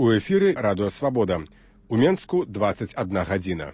У эфіры радыё Свабода. У Менску 21 гадзіна.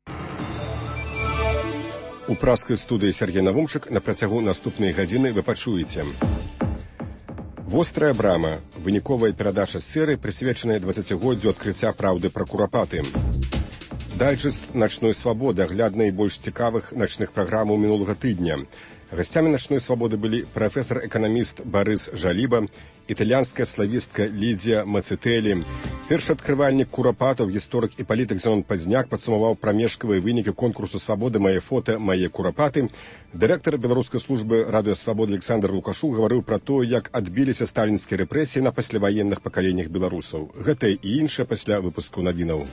У праскай студыі Сергей Навумчык на працягу наступнай гадзіны вы пачуеце. Вострая брама. Выніковая перадача серыі, прысвечаная 20годдзю адкрыцця праўды пра курапаты. Дайджэст начной свабоды, агляд найбольш цікавых начных праграмаў мінулага тыдня. Гасцямі начной свабоды былі прафесар-эканаміст Барыс Жаліба, італьянская славістка Лідзія Мацэтэлі. Першы адкрывальнік курапатаў, гісторык і палітык Зенон Пазняк падсумаваў прамежкавыя вынікі конкурсу свабоды «Мае фота, мае курапаты». Дырэктар беларускай службы радыё Свабоды Александр Лукашук гаварыў пра тое, як адбіліся сталінскія рэпрэсіі на пасляваенных пакаленнях беларусаў. Гэта і іншае пасля выпуску навінаў.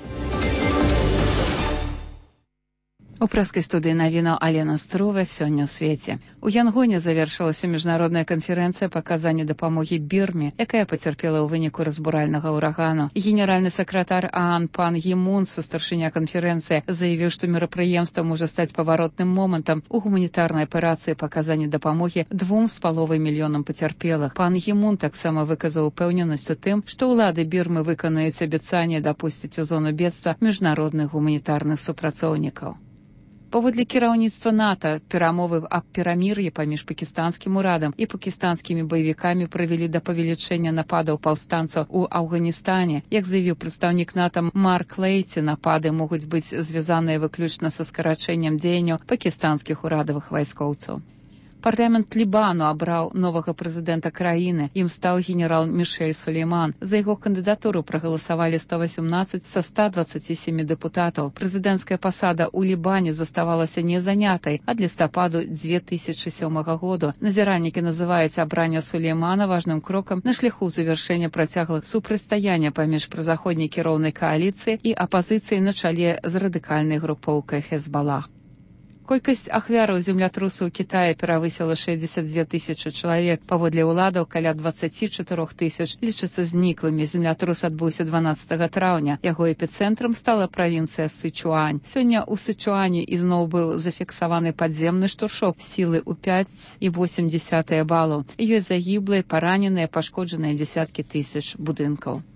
У праскай студыі навінаў Алена Струва сёння ў свеце. У Янгоне завершылася міжнародная канферэнцыя па аказанні дапамогі Бірме, якая пацярпела ў выніку разбуральнага ўрагану. Генеральны сакратар ААН пан Гі Мун, старшыня канферэнцыі, заявіў, што мерапрыемства можа стаць паваротным момантам у гуманітарнай аперацыі па аказанні дапамогі 2,5 мільёнам пацярпелых. Пан Гі Мун таксама выказаў упэўненасць у тым, што ўлады Бірмы выканаюць абяцанне дапусціць у зону бедства міжнародных гуманітарных супрацоўнікаў. Паводле кіраўніцтва НАТО, перамовы аб перамір'і паміж пакістанскім урадам і пакістанскімі баевікамі прывялі да павелічэння нападаў паўстанцаў у Афганістане. Як заявіў прадстаўнік НАТО Марк Лейці, напады могуць быць звязаныя выключна са скарачэннем дзеянняў пакістанскіх урадавых вайскоўцаў. Парламент Лібану абраў новага прэзідэнта краіны. Ім стаў генерал Мішэль Сулейман. За яго кандыдатуру прагаласавалі 118 са 127 дэпутатаў. Прэзідэнцкая пасада ў Лібане заставалася незанятай ад лістападу 2007 году. Назіральнікі называюць абранне Сулеймана важным крокам на шляху завяршэння працяглых супрацьстаяння паміж прозаходняй кіроўнай кааліцыяй і апазіцыяй на чале з радыкальнай групоўкай Хезбалах. Колькасць ахвяраў землятрусу ў Кітаі перавысіла 62 тысячы чалавек. Паводле ўладаў, каля 24 тысяч лічацца зніклымі. Землятрус адбыўся 12 траўня. Яго эпіцэнтрам стала правінцыя Сычуань. Сёння ў Сычуані ізноў быў зафіксаваны падземны штуршок сілы ў 5,8 балаў. Ёсць загіблыя, параненыя, пашкоджаныя дзесяткі тысяч будынкаў.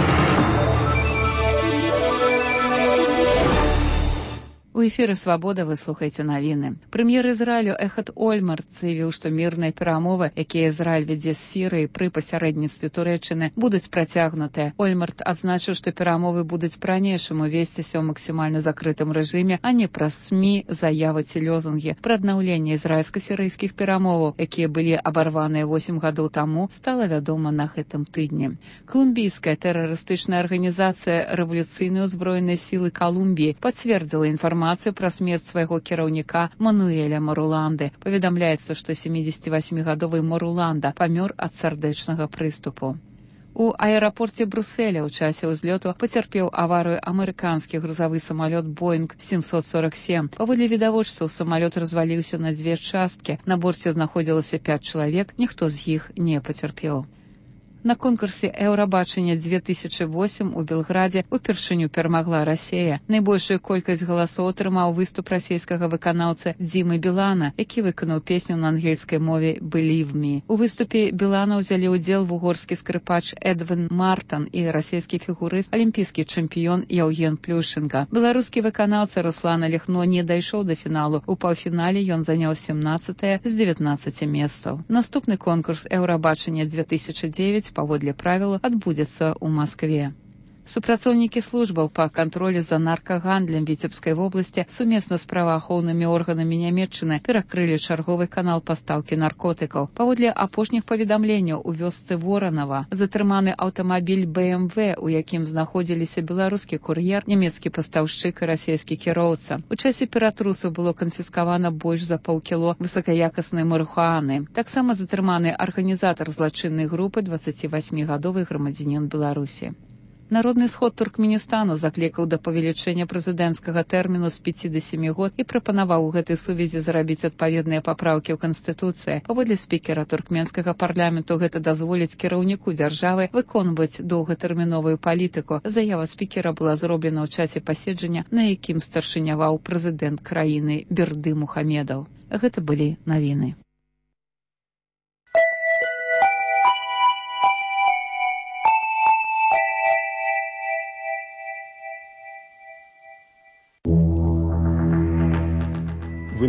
У эфіры «Свабода» вы слухаеце навіны. Прэм'ер Ізраілю Эхад Ольмарт заявіў, што мірныя перамовы, якія Ізраіль вядзе з Сірыяй пры пасярэдніцтве Турэччыны, будуць працягнутыя. Ольмарт адзначыў, што перамовы будуць па-ранейшаму весціся ў максімальна закрытым рэжыме, а не праз СМІ, заявы ці лёзунгі. Пра аднаўленне ізраільска-сірыйскіх перамоваў, якія былі абарваныя 8 гадоў таму, стала вядома на гэтым тыдні. Колумбійская тэрарыстычная арганізацыя «Рэвалюцыйныя ўзброеныя сілы Колумбіі» пацвердзіла інфармацыю пра смерць свайго кіраўніка Мануэля Маруланды. Паведамляецца, што 78-гадовы Маруланда памёр ад сардэчнага прыступу. У аэрапорце Брюсселя ў часе ўзлёту пацярпеў аварыю амерыканскі грузавы самалёт Боинг 747. Паводле відавочцаў, самалёт разваліўся на дзве часткі. На борце знаходзілася 5 чалавек, ніхто з іх не пацярпеў. На конкурсе «Еўрабачання-2008» у Белградзе упершыню перамагла Расія. Найбольшую колькасць галасоў атрымаў выступ расійскага выканаўцы Дзімы Білана, які выканаў песню на ангельскай мове «Believe me». У выступе Білана ўзялі ўдзел вугорскі скрыпач Эдвін Мартан і расійскі фігурыст, алімпійскі чэмпіён Яўген Плюшенка. Беларускі выканаўца Руслан Алехно не дайшоў да фіналу. У паўфінале ён заняў 17 з 19 месцаў. Наступны конкурс «Еўрабачання-2009» паводле правілу адбудзецца ў Маскве. Супрацоўнікі службаў па кантролі за наркагандлем Віцебскай вобласці сумесна з праваахоўнымі органамі Нямецчыны перакрылі чарговы канал пастаўкі наркотыкаў. Паводле апошніх паведамленняў у вёсцы Воранава затрыманы аўтамабіль BMW, у якім знаходзіліся беларускі кур'ер, нямецкі пастаўшчык і расійскі кіроўца. У часе ператрусу было канфіскавана больш за паўкіло высакаякаснай марыхуаны. Таксама затрыманы арганізатар злачыннай групы 28-гадовы грамадзянін Беларусі. Народны сход Туркменістану заклікаў да павелічэння прэзідэнцкага тэрміну з 5 до 7 год і прапанаваў у гэтай сувязі зрабіць адпаведныя папраўкі ў Канстытуцыі. Паводле спікера туркменскага парламенту гэта дазволіць кіраўніку дзяржавы выконваць доўгатэрміновую палітыку. Заява спікера была зроблена ў часе паседжання, на якім старшыняваў прэзідэнт краіны Берды Мухамедаў. Гэта былі навіны.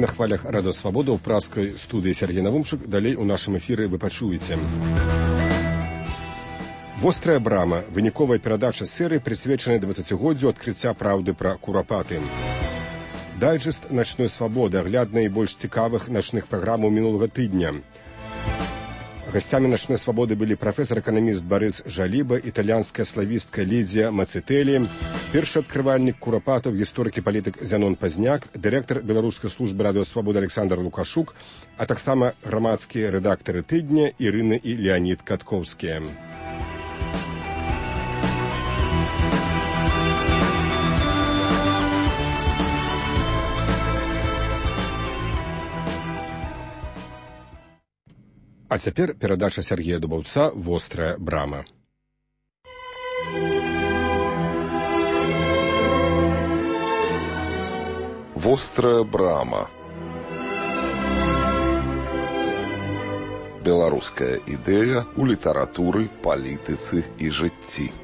на хвалях Радыё Свабода ў праскай студыі Сергей Навумчык. Далей у нашым эфіры вы пачуеце. «Вострая брама» – выніковая перадача серыі, прысвечаная 20годдзю адкрыцця праўды пра курапаты. Дайджэст «Начной свабоды» – агляд найбольш цікавых начных праграмаў мінулага тыдня. Гасцямі «Начной свабоды» былі прафесар-эканаміст Барыс Жаліба, італьянская славістка Лідзія Мацэтэлі, першы адкрывальнік курапатаў, гісторык і палітык Зянон Пазняк, дырэктар беларускай службы Радыё Свабода Александр Лукашук, а таксама грамадскія рэдактары тыдня Ірына і Леанід Каткоўскія. А цяпер перадача Сергея Дубаўца «Вострая брама». Вострая брама. Беларуская ідэя ў літаратуры, палітыцы і жыцці.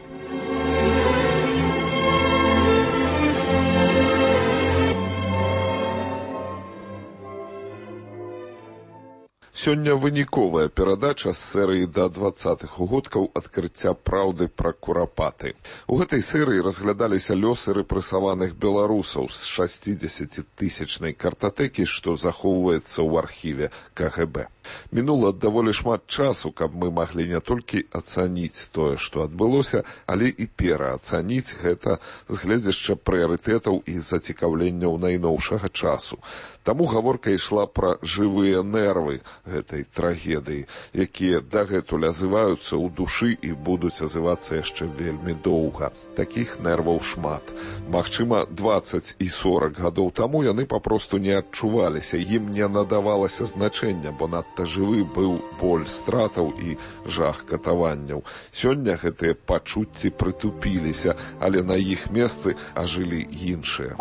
Сёння выніковая перадача з серыі да 20-х годкаў адкрыцця праўды пра курапаты. У гэтай серыі разглядаліся лёсы рэпрэсаваных беларусаў з 60-тысячнай картатэкі, што захоўваецца ў архіве КГБ. Мінула даволі шмат часу, каб мы маглі не толькі ацаніць тое, што адбылося, але і пераацаніць гэта з гледзяшча прыярытэтаў і зацікаўленняў найноўшага часу. Таму гаворка ішла пра жывыя нервы гэтай трагедыі, якія дагэтуль азываюцца ў душы і будуць азывацца яшчэ вельмі доўга. Такіх нерваў шмат. Магчыма, 20 і 40 гадоў таму яны папросту не адчуваліся, ім не надавалася значэння, бо надта жывы быў боль стратаў і жах катаванняў. Сёння гэтыя пачуцці прытупіліся, але на іх месцы ажылі іншыя.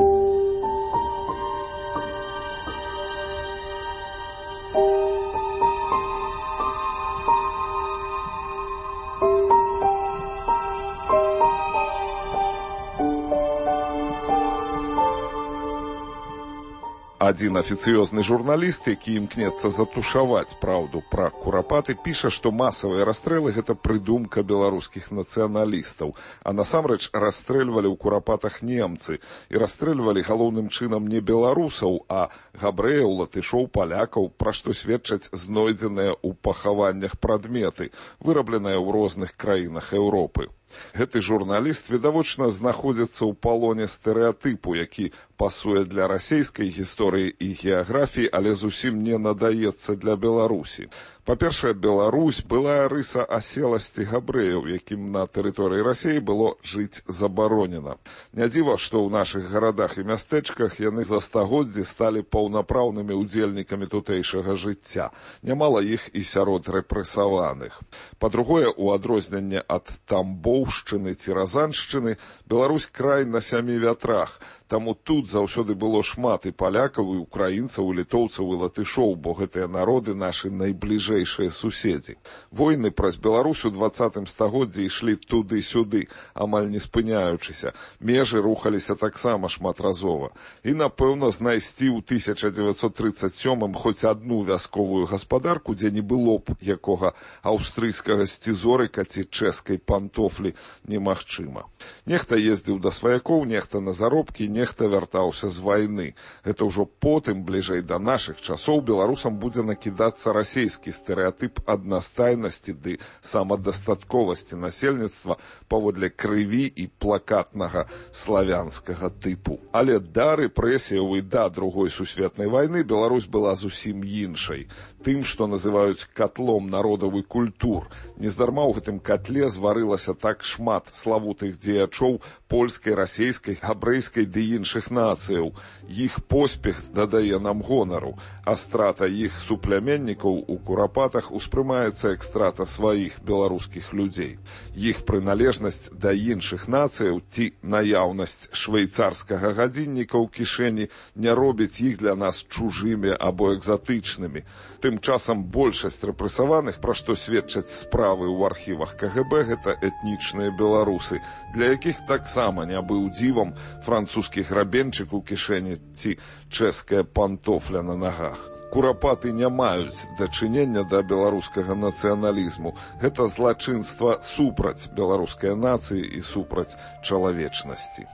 Адзін афіцыёзны журналіст, які імкнецца затушаваць праўду пра курапаты, піша, што масавыя расстрэлы – гэта прыдумка беларускіх нацыяналістаў. А насамрэч расстрэльвалі ў курапатах немцы. І расстрэльвалі галоўным чынам не беларусаў, а габрэяў, латышоў, палякаў, пра што сведчаць знойдзеныя ў пахаваннях прадметы, вырабленыя ў розных краінах Еўропы. Гэты журналіст відавочна знаходзіцца ў палоне стэрэатыпу, які пасуе для расейскай гісторыі і геаграфіі, але зусім не надаецца для Беларусі. Па-першае, Беларусь была рыса аселасці габрэяў, якім на тэрыторыі Расіі было жыць забаронена. Не дзіва, што ў нашых гарадах і мястэчках яны за стагоддзі сталі паўнапраўнымі ўдзельнікамі тутэйшага жыцця. Нямала іх і сярод рэпрэсаваных. Па-другое, у адрозненне ад Тамбоўшчыны ці Разаншчыны, Беларусь край на 7 вятрах. Таму тут заўсёды было шмат і палякаў, і украінцаў, і літоўцаў, і латышоў, бо гэтыя народы нашы найбліжэйшыя суседзі. Войны праз Беларусь у 20 стагоддзі ішлі туды-сюды, амаль не спыняючыся. Межы рухаліся таксама шматразова. І, напэўна, знайсці ў 1937-м хоць адну вясковую гаспадарку, дзе не было б якога аўстрыйскага сцізорыка ці чэшскай пантофлі, немагчыма. Нехта ездзіў да сваякоў, нехта на заробкі, нехта вяртаўся з вайны. Гэта ўжо потым, бліжэй да нашых часоў, беларусам будзе накідацца расейскі стэрэатып аднастайнасці ды самадастатковасці насельніцтва паводле крыві і плакатнага славянскага тыпу. Але да рэпрэсіяў і да Другой сусветнай вайны Беларусь была зусім іншай. Тым, што называюць катлом народаў і культур. Нездарма ў гэтым катле зварылася так шмат славутых дзеячоў польскай, расейскай, габрэйскай ды іншых нацыяў. Іх поспех дадае нам гонару, а страта іх супляменнікаў у курапатах успрымаецца як страта сваіх беларускіх людзей. Іх прыналежнасць да іншых нацыяў ці наяўнасць швейцарскага гадзінніка ў кішэні не робіць іх для нас чужымі або экзатычнымі. Тым часам большасць рэпрэсаваных, пра што сведчаць справы ў архівах КГБ, гэта этнічныя этнічныя беларусы, для якіх таксама не быў дзівам французскі грабенчык у кішэні ці чэшская пантофля на нагах. Курапаты не маюць дачынення да беларускага нацыяналізму. Гэта злачынства супраць беларускай нацыі і супраць чалавечнасці.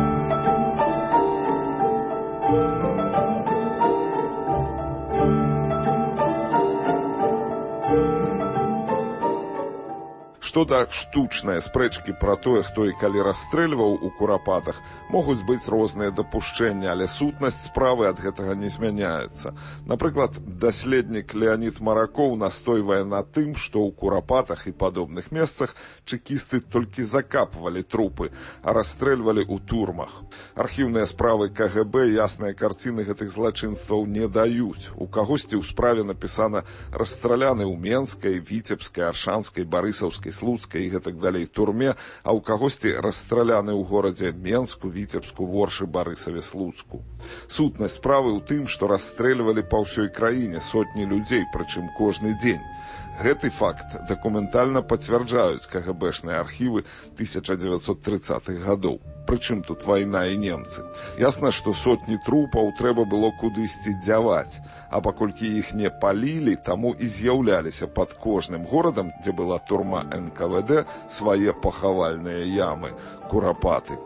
Што да штучнай спрэчкі пра тое, хто і калі расстрэльваў у курапатах, могуць быць розныя дапушчэнні, але сутнасць справы ад гэтага не змяняецца. Напрыклад, даследнік Леонід Маракоў настойвае на тым, што ў курапатах і падобных месцах чэкісты толькі закапвалі трупы, а расстрэльвалі ў турмах. Архіўныя справы КГБ ясныя карціны гэтых злачынстваў не даюць. У кагосьці ў справе напісана «расстраляны ў Менскай, Віцебскай, Аршанскай, Барысаўскай, Слуцкай і гэтак далей турме, а ў кагосьці расстраляны ў горадзе Менску, Віцебску, Воршы, Барысаве, Слуцку. Сутнасць справы ў тым, што расстрэльвалі па ўсёй краіне сотні людзей, прычым кожны дзень. Гэты факт дакументальна пацвярджаюць КГБшныя архівы 1930-х гадоў. Прычым тут вайна і немцы. Ясна, што сотні трупаў трэба было кудысьці дзяваць, а паколькі іх не палілі, таму і з'яўляліся пад кожным горадам, дзе была турма НКВД, свае пахавальныя ямы, курапаты.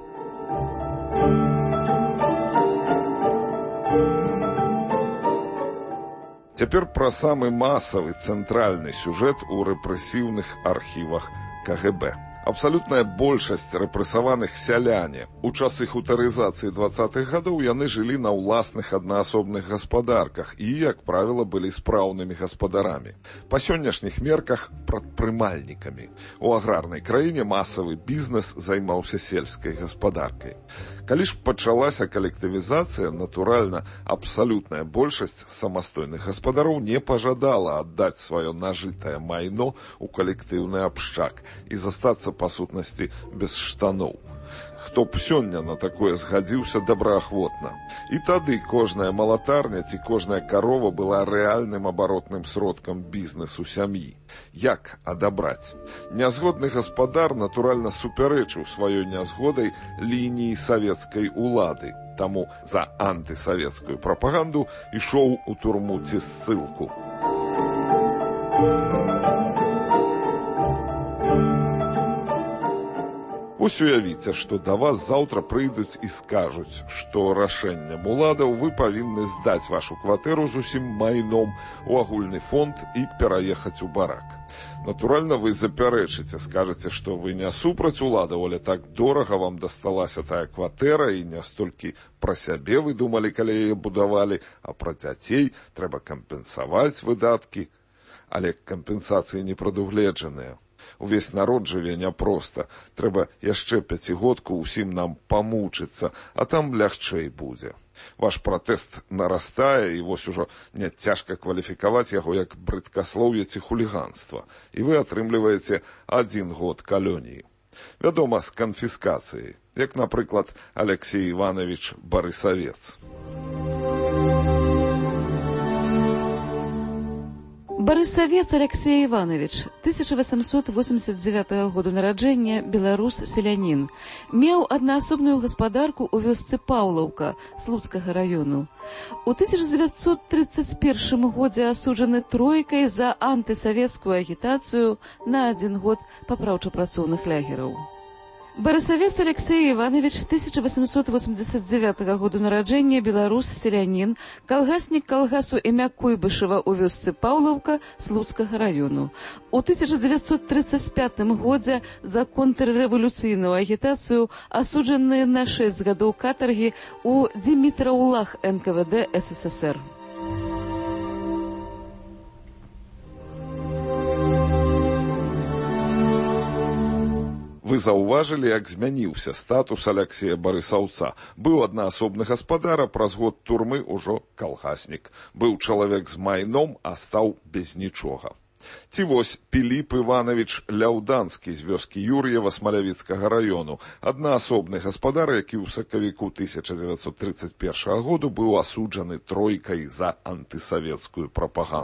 Цяпер пра самы масавы цэнтральны сюжэт у рэпрэсіўных архівах КГБ. Абсалютная большасць рэпрэсаваных сяляне. У часы хутарызацыі 20-х гадоў яны жылі на ўласных аднаасобных гаспадарках і, як правіла, былі спраўнымі гаспадарамі. Па сённяшніх мерках прадпрымальнікамі. У аграрнай краіне масавы бізнес займаўся сельскай гаспадаркай. Калі ж пачалася калектывізацыя, натуральна, абсалютная большасць самастойных гаспадароў не пажадала аддаць сваё нажытае майно ў калектыўны абшчак і застацца па сутнасці без штаноў. Хто б сёння на такое згадзіўся добраахвотна. І тады кожная малатарня ці кожная карова была рэальным абаротным сродкам бізнесу сям'і. Як адабраць? Нязгодны гаспадар, натуральна, супярэчыў сваёй нязгодай лініі савецкай улады. Таму за антысавецкую прапаганду ішоў у турму ці ссылку. Вось уявіце, што да вас заўтра прыйдуць і скажуць, што рашэннем уладаў вы павінны здаць вашу кватэру з усім майном у агульны фонд і пераехаць у барак. Натуральна, вы запярэчыце, скажаце, што вы не супраць уладаў, але так дорага вам дасталася тая кватэра, і не столькі пра сябе вы думалі, калі яе будавалі, а пра дзяцей трэба кампенсаваць выдаткі. Але кампенсацыі не прадугледжаныя. Увесь народ жыве няпроста. Трэба яшчэ пяцігодку ўсім нам памучыцца, а там лягчэй будзе. Ваш пратэст нарастае, і вось ужо не цяжка кваліфікаваць яго як брыдкаслоўе ці хуліганства. І вы атрымліваеце 1 год калоніі. Вядома, з канфіскацыяй, як, напрыклад, Алексей Иванович Барысавец. Барысавец Алексей Иванович, 1889 году нараджэння, беларус-селянін. Меў аднаасобную гаспадарку ў вёсцы Паўлаўка, Слуцкага раёну. У 1931 годзе асуджаны тройкай за антысавецкую агітацыю на 1 год папраўча-працоўных лягераў. Барысавец Алексей Иванович, 1889 году нараджэння, беларус-селянін, калгаснік калгасу імя Куйбышева ў вёсцы Паўлаўка, Слуцкага раёну. У 1935 годзе за контррэвалюцыйную агітацыю асуджаны на 6 гадоў катаргі ў Димитраўлах НКВД СССР. Вы заўважылі, як змяніўся статус Алексея Барысаўца. Быў аднаасобны гаспадар, а праз год турмы ўжо калгаснік. Быў чалавек з майном, а стаў без нічога. Ці вось Піліп Іванович Ляўданскі з вёскі Юр'ева Смалявіцкага раёну, аднаасобны гаспадар, які ў сакавіку 1931 году быў асуджаны тройкай за антысавецкую прапаганду.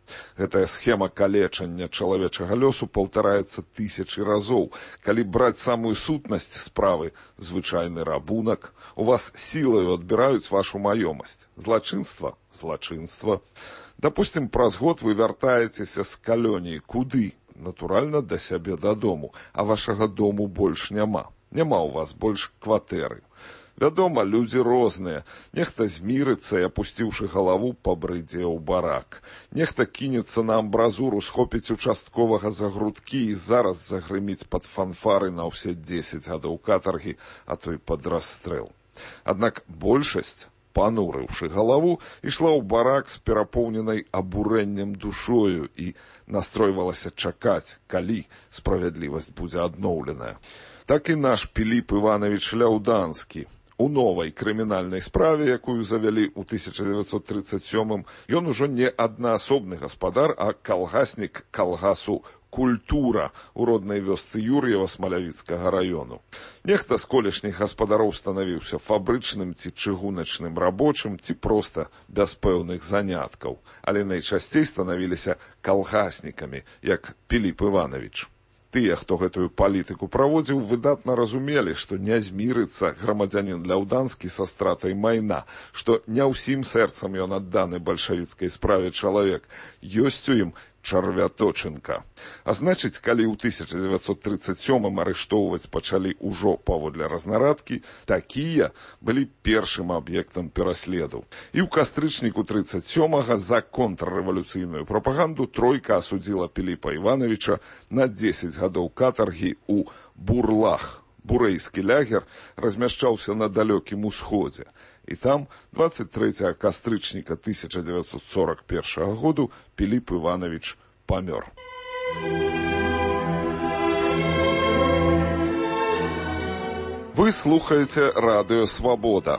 Гэтая схема калечання чалавечага лёсу паўтараецца тысячы разоў. Калі браць самую сутнасць справы, звычайны рабунак, у вас сілаю адбіраюць вашу маёмасць. Злачынства? Злачынства. Дапусцім, праз год вы вяртаецеся з калоніі. Куды? Натуральна, да сябе дадому. А вашага дому больш няма. Няма ў вас больш кватэры. Вядома, людзі розныя. Нехта змірыцца і, апусціўшы галаву, пабрыдзе ў барак. Нехта кінецца на амбразуру, схопіць участковага за грудкі і зараз загрыміць пад фанфары на ўсе 10 гадоў катаргі, а то і пад расстрэл. Аднак большасць, панурыўшы галаву, ішла ў барак з перапоўненай абурэннем душою і настройвалася чакаць, калі справядлівасць будзе адноўленая. Так і наш Піліп Іванович Ляўданскі. У новай крымінальнай справе, якую завялі ў 1937-м, ён ужо не аднаасобны гаспадар, а калгаснік калгасу «Культура» у роднай вёсцы Юр'ева Смалявіцкага раёну. Нехта з колішніх гаспадароў станавіўся фабрычным ці чыгуначным рабочым, ці проста без пэўных заняткаў, але найчасцей станавіліся калгаснікамі, як Піліп Іванович. Тыя, хто гэтую палітыку праводзіў, выдатна разумелі, што не змірыцца грамадзянін Ляўданскі са стратай майна, што не ўсім сэрцам ён адданы бальшавіцкай справе чалавек, ёсць у ім чарвяточынка. А значыць, калі ў 1937-м арыштоўваць пачалі ўжо паводле разнарадкі, такія былі першым аб'ектам пераследу. І ў кастрычніку 37-га за контррэвалюцыйную прапаганду тройка асудзіла Піліпа Івановича на 10 гадоў катаргі ў Бурлах. Бурэйскі лягер размяшчаўся на далёкім усходзе. І там 23 кастрычніка 1941 году Піліп Іванович памёр. Вы слухаеце радыё «Свабода».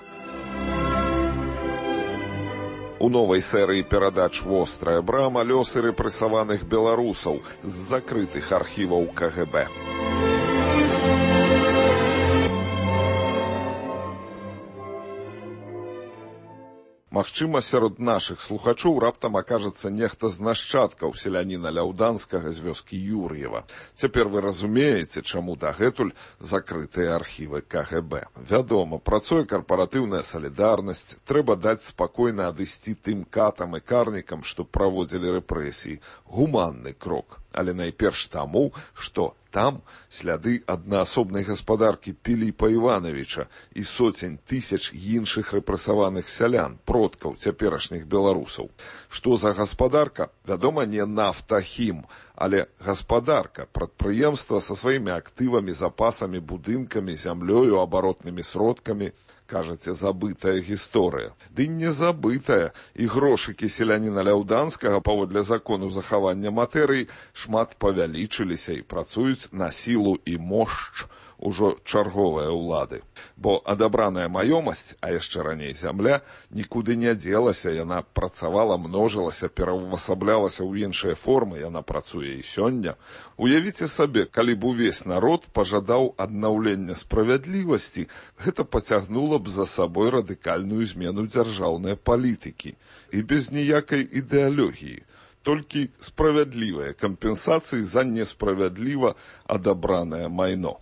У новай серыі перадач «Вострая брама» лёсы рэпрэсаваных беларусаў з закрытых архіваў КГБ. Магчыма, сярод нашых слухачоў раптам акажацца нехта з нашчадкаў селяніна Ляўданскага з вёскі Юр'ева. Цяпер вы разумееце, чаму дагэтуль закрытыя архівы КГБ. Вядома, працуе карпаратыўная салідарнасць, трэба даць спакойна адысці тым катам і карнікам, што праводзілі рэпрэсіі. Гуманны крок. Але найперш таму, што там сляды аднаасобнай гаспадаркі Піліпа Івановича і соцень тысяч іншых рэпрэсаваных сялян, продкаў цяперашніх беларусаў. Што за гаспадарка? Вядома, не нафтахім, але гаспадарка, прадпрыемства са сваімі актывамі, запасамі, будынкамі, зямлёю, абаротнымі сродкамі. Кажаце, забытая гісторыя. Ды не забытая. І грошыкі селяніна Ляўданскага паводле закону захавання матэрыі шмат павялічыліся і працуюць на сілу і мошч ужо чарговыя ўлады. Бо адабраная маёмасць, а яшчэ раней зямля, нікуды не дзелася, яна працавала, множылася, пераўвасаблялася ў іншыя формы, яна працуе і сёння. Уявіце сабе, калі б увесь народ пажадаў аднаўлення справядлівасці, гэта пацягнула б за сабой радыкальную змену дзяржаўнай палітыкі. І без ніякай ідэалогіі. Толькі справядлівыя кампенсацыі за несправядліва адабранае майно.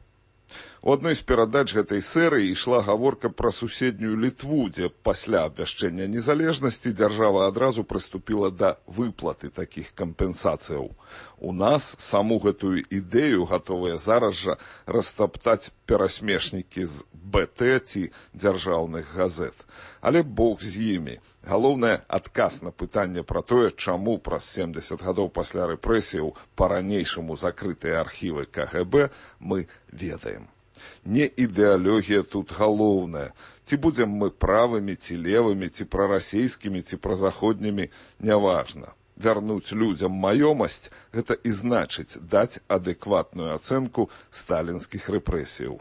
У адной з перадач гэтай серыі ішла гаворка пра суседнюю Літву, дзе пасля абвяшчэння незалежнасці дзяржава адразу прыступіла да выплаты такіх кампенсацыяў. У нас саму гэтую ідэю гатовыя зараз жа растаптаць перасмешнікі з БТ ці дзяржаўных газет. Але Бог з імі. Галоўнае, адказ на пытанне пра тое, чаму праз 70 гадоў пасля рэпрэсіяў па-ранейшаму закрытыя архівы КГБ, мы ведаем. Не ідэалогія тут галоўная. Ці будзем мы правымі, ці левымі, ці прарасейскімі, ці празаходнімі, няважна. Вярнуць людзям маёмасць – гэта і значыць даць адэкватную ацэнку сталінскіх рэпрэсіяў.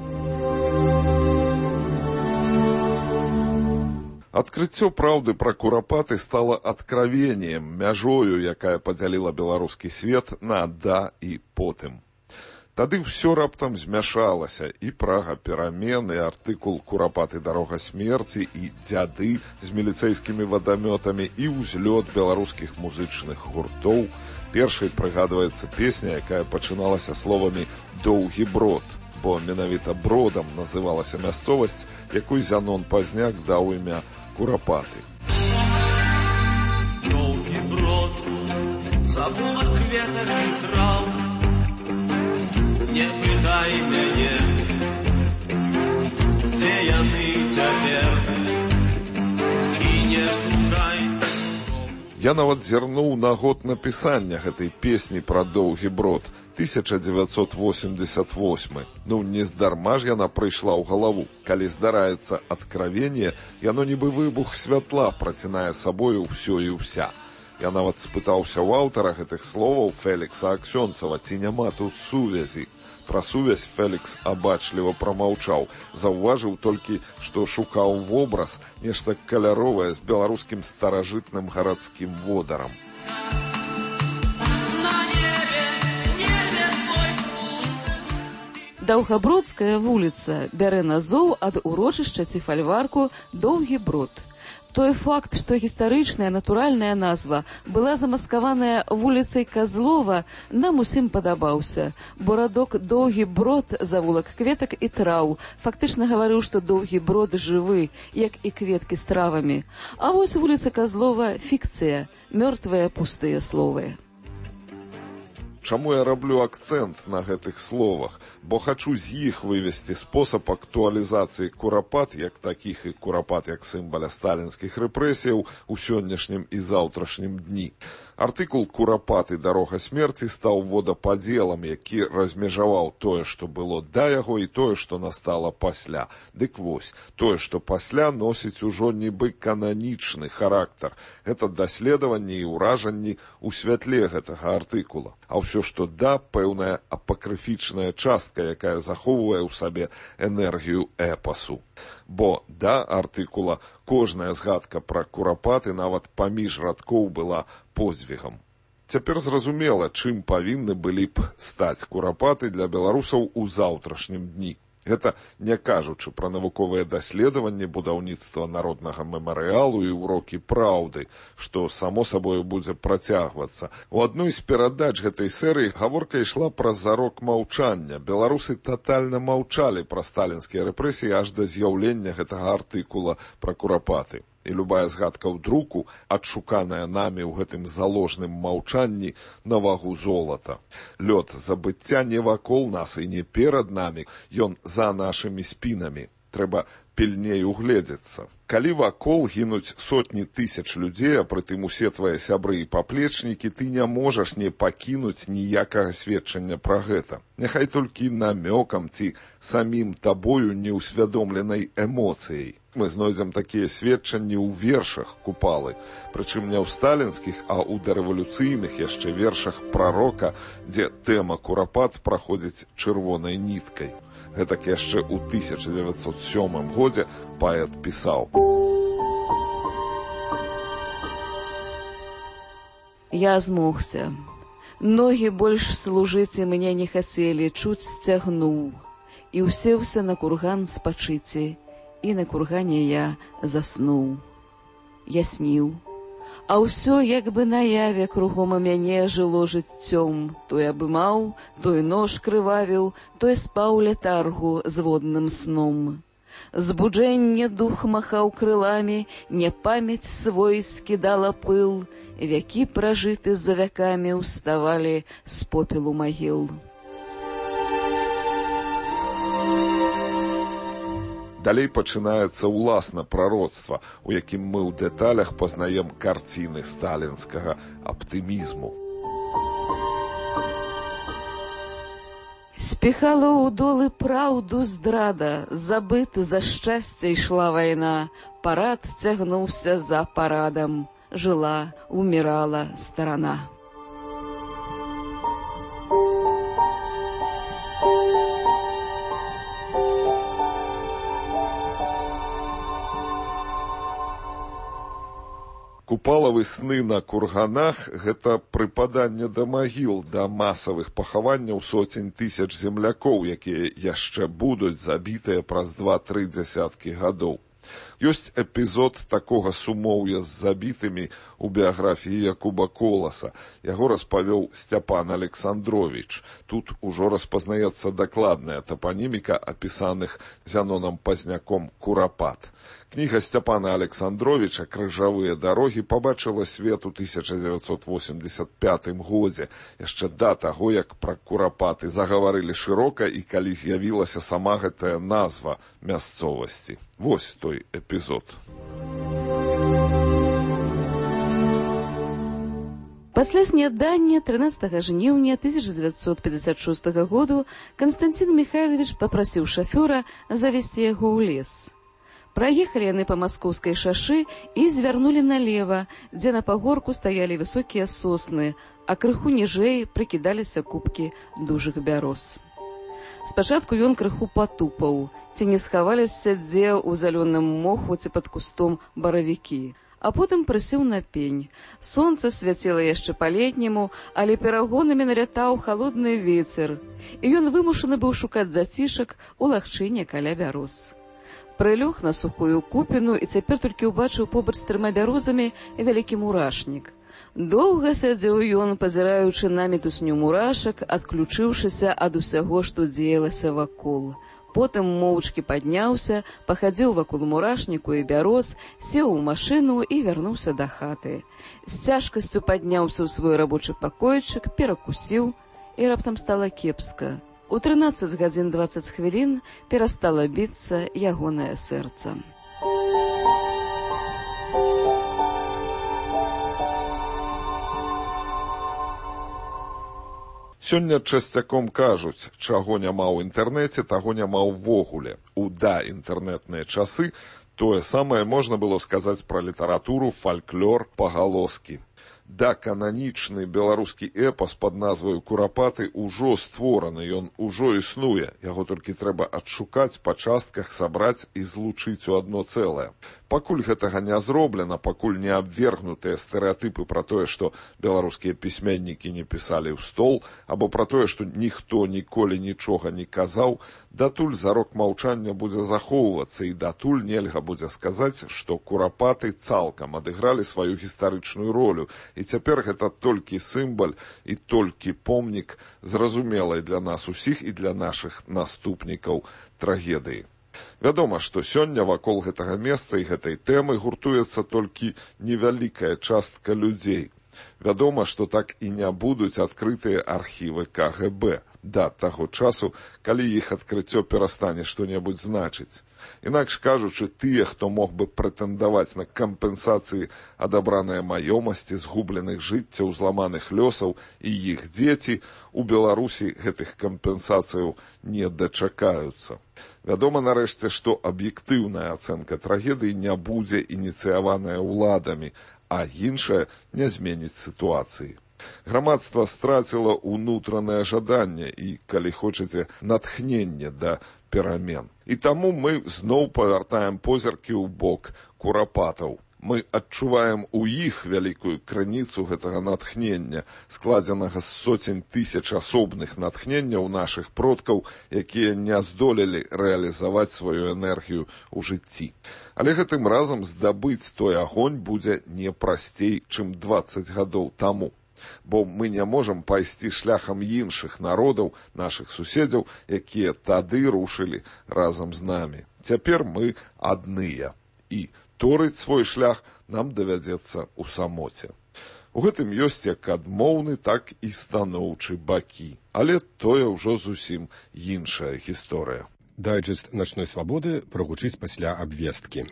Адкрыццё праўды пра курапаты стала адкравеннем, мяжою, якая падзяліла беларускі свет на «да» і «потым». Тады ўсё раптам змяшалася, і прага перамен, і артыкул «Курапаты дарога смерці», і дзяды з міліцэйскімі вадамётамі, і ўзлёт беларускіх музычных гуртоў. Першай прыгадваецца песня, якая пачыналася словамі «Доўгі брод», бо менавіта бродам называлася мясцовасць, якой Зянон Пазняк даў імя Курапаты. Доўгі брод, забула кветак і траў, не пытай мяне, дзе яны цяпер, і не шукай. Я нават зірнуў на год напісання гэтай песні пра доўгі брод, 1988. Ну, не здарма ж яна прыйшла ў галаву. Калі здараецца адкравенне, яно нібы выбух святла працінае сабою ўсё і ўся. Я нават спытаўся ў аўтара гэтых словаў Фелікса Аксёнцава, ці няма тут сувязі. Пра сувязь Фелікс абачліва прамаўчаў, заўважыў толькі, што шукаў вобраз, нешта каляровае з беларускім старажытным гарадскім водарам. Даўгабродская вуліца бярэ назоў ад урочышча ці фальварку «Доўгі брод». Той факт, што гістарычная натуральная назва была замаскаваная вуліцай Казлова, нам усім падабаўся, бо радок «Доўгі брод» завулак кветак і траў фактычна гаварыў, што доўгі брод жывы, як і кветкі з травамі. А вось вуліца Казлова – фікцыя, мёртвыя пустыя словы. Чаму я раблю акцэнт на гэтых словах? Бо хачу з іх вывесці спосаб актуалізацыі курапат, як такіх, і курапат як сімваля сталінскіх рэпрэсіяў у сённяшнім і заўтрашнім дні. Артыкул «Курапаты дарога смерці» стаў водападзелам, які размежаваў тое, што было да яго, і тое, што настала пасля. Дык вось, тое, што пасля, носіць ужо нібы кананічны характар. Гэта даследаванні і ўражанні ў святле гэтага артыкула. А ўсё, што да, пэўная апакрыфічная частка, якая захоўвае ў сабе энергію эпасу. Бо да артыкула кожная згадка пра курапаты нават паміж радкоў была подзвігам. Цяпер зразумела, чым павінны былі б стаць курапаты для беларусаў у заўтрашнім дні. Гэта не кажучы пра навуковыя даследаванні, будаўніцтва народнага мемарыялу і ўрокі праўды, што само сабою будзе працягвацца. У адной з перадач гэтай серыі гаворка ішла пра зарок маўчання. Беларусы татальна маўчалі пра сталінскія рэпрэсіі аж да з'яўлення гэтага артыкула пра курапаты. І любая згадка ў друку, адшуканая намі ў гэтым заложным маўчанні, на вагу золата. Лёд забыцця не вакол нас і не перад намі, ён за нашымі спінамі. Трэба пільней угледзецца. Калі вакол гінуць сотні тысяч людзей, а прытым усе твае сябры і паплечнікі, ты не можаш не пакінуць ніякага сведчання пра гэта. Няхай толькі намёкам ці самім табою неўсвядомленай эмоцыяй. Мы знойдзем такія сведчанні ў вершах Купалы, прычым не ў сталінскіх, а ў дарэвалюцыйных яшчэ вершах прарока, дзе тэма курапат праходзіць чырвонай ніткай. Гэтак яшчэ ў 1907 годзе паэт пісаў: «Я змогся. Ногі больш служыць і мне не хацелі, чуць сцягнуў. І ўсеўся на курган спачыце, і на кургане я заснуў. Я сніў. А ўсё як бы наяве кругом у мяне жыло жыццём. Той абымаў, той нож крывавіў, той спаў лятаргу з водным сном. Збуджэнне дух махаў крыламі, не памяць свой скідала пыл, вякі пражыты за вякамі ўставалі з попелу магіл». Далей пачынаецца ўласна прароцтва, у якім мы ў дэталях пазнаем карціны сталінскага аптымізму. Спіхала ў долы праўду здрада, забыты за шчасце ішла вайна, парад цягнуўся за парадам, жыла, умірала старана. Купалавы сны на курганах – гэта прыпаданне да магіл, да масавых пахаванняў соцень тысяч землякоў, якія яшчэ будуць забітыя праз 2-3 дзясяткі гадоў. Ёсць эпізод такога сумоўя з забітымі ў біяграфіі Якуба Коласа. Яго распавёў Сцяпан Александрович. Тут ужо распазнаецца дакладная тапаніміка апісаных Зяноном Пазняком курапат. Кніга Сцяпана Александровича «Крыжавыя дарогі» пабачыла свет у 1985 годзе, яшчэ да таго, як пра курапаты загаварылі шырока і калі з'явілася сама гэтая назва мясцовасці. Вось той эпізод. Пасля снядання 13 жніўня 1956 году Константин Михайлович папрасіў шафёра завесці яго ў лес. Праехалі яны па маскоўскай шашы і звярнулі налева, дзе на пагорку стаялі высокія сосны, а крыху ніжэй прыкідаліся купкі дужых бяроз. Спачатку ён крыху патупаў, ці не схаваліся дзе ў зялёным моху ці пад кустом баравікі, а потым прысеў на пень. Сонца свяціла яшчэ па-летняму, але перагонамі налятаў халодны вецер, і ён вымушаны быў шукаць зацішак у лагчыне каля бяроз. Прылёг на сухую купіну і цяпер толькі ўбачыў побач з 3 бярозамі вялікі мурашнік. Доўга сядзеў ён, пазіраючы на мітусню мурашак, адключыўшыся ад усяго, што дзеялася вакол. Потым моўчкі падняўся, пахадзіў вакол мурашніку і бяроз, сеў у машыну і вярнуўся да хаты. З цяжкасцю падняўся ў свой рабочы пакойчык, перакусіў, і раптам стала кепска. У 13 гадзін 20 хвілін перастала біцца ягонае сэрца. Сёння часцяком кажуць, чаго няма ў інтэрнэце, таго няма ўвогуле. У даінтэрнэтныя часы тое самае можна было сказаць пра літаратуру, фальклор, пагалоскі. Кананічны беларускі эпас пад назваю «Курапаты» ужо створаны, ён ужо існуе. Яго толькі трэба адшукаць, па частках сабраць і злучыць у адно цэлае. Пакуль гэтага не зроблена, пакуль не абвергнутыя стэрэатыпы пра тое, што беларускія пісьменнікі не пісалі ў стол, або пра тое, што ніхто ніколі нічога не казаў, датуль зарок маўчання будзе захоўвацца, і датуль нельга будзе сказаць, што курапаты цалкам адыгралі сваю гістарычную ролю, і цяпер гэта толькі сімвал і толькі помнік зразумелай для нас усіх і для нашых наступнікаў трагедыі. Вядома, што сёння вакол гэтага месца і гэтай тэмы гуртуецца толькі невялікая частка людзей. Вядома, што так і не будуць адкрытыя архівы КГБ да таго часу, калі іх адкрыццё перастане што-небудзь значыць. Інакш кажучы, тыя, хто мог бы прэтэндаваць на кампенсацыі адабраныя маёмасці, згубленых жыццяў, зламаных лёсаў і іх дзеці, у Беларусі гэтых кампенсацыяў не дачакаюцца. Вядома, нарэшце, што аб'ектыўная ацэнка трагедыі не будзе ініцыяваная ўладамі, а іншае не зменіць сітуацыі. Грамадства страціла ўнутранае жаданне і, калі хочаце, натхненне да перамен. І таму мы зноў павяртаем позіркі ў бок курапатаў. Мы адчуваем у іх вялікую крыніцу гэтага натхнення, складзенага з соцень тысяч асобных натхненняў нашых продкаў, якія не здолелі рэалізаваць сваю энергію ў жыцці. Але гэтым разам здабыць той агонь будзе не прасцей, чым 20 гадоў таму. Бо мы не можам пайсці шляхам іншых народаў, нашых суседзяў, якія тады рушылі разам з намі. Цяпер мы адныя. І торыць свой шлях нам давядзецца ў самоце. У гэтым ёсць як адмоўны, так і станоўчы бакі. Але тое ўжо зусім іншая гісторыя. Дайджэст начной свабоды прагучыць пасля абвесткі.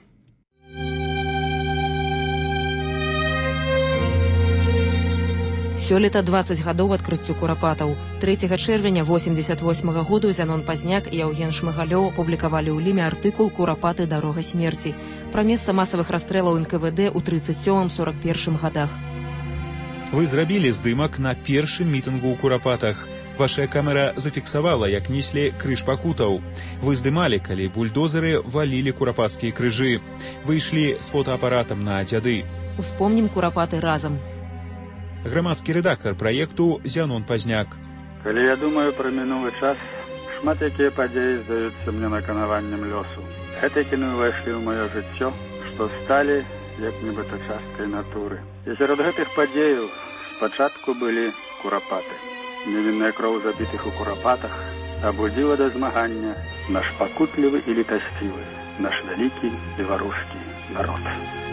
Сёлета 20 гадоў адкрыццю курапатаў. 3 чэрвеня 88 году Зянон Пазняк і Яўген Шмыгалёў апублікавалі ў Ліме артыкул «Курапаты. Дарога смерці» пра месца масавых расстрэлаў НКВД ў 37-41 гадах. Вы зрабілі здымак на першым мітынгу ў Курапатах. Ваша камера зафіксавала, як неслі крыж пакутаў. Вы здымалі, калі бульдозеры валілі курапацкія крыжы. Вы ішлі з фотаапаратам на дзяды. Успомнім курапаты разам. Грамадскі рэдактар праекту Зянон Пазняк. Калі я думаю пра мінулы час, шмат якія падзеі здаюцца мне наканаваннем лёсу. Гэтыя кіны ўвайшлі ў маё жыццё, што сталі як нібыта часткай натуры. І сярод гэтых падзеяў спачатку былі курапаты. Невінная кроў забітых у курапатах абудзіла да змагання наш пакутлівы і літасцівы, наш вялікі беларускі народ.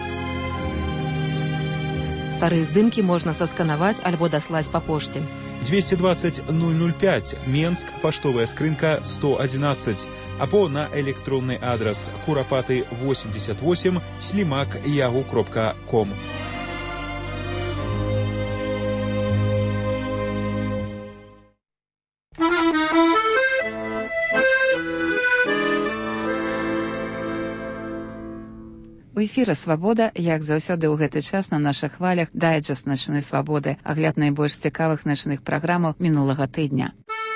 Старыя здымкі можна сасканаваць альбо даслаць па пошце. 220 005, Менск, паштовая скрынка 111, або на электронны адрас kurapaty88@yahoo.com. У эфіры «Свабода», як заўсёды ў гэты час на нашых хвалях, дайджэст начной свабоды, агляд найбольш цікавых начных праграмаў мінулага тыдня.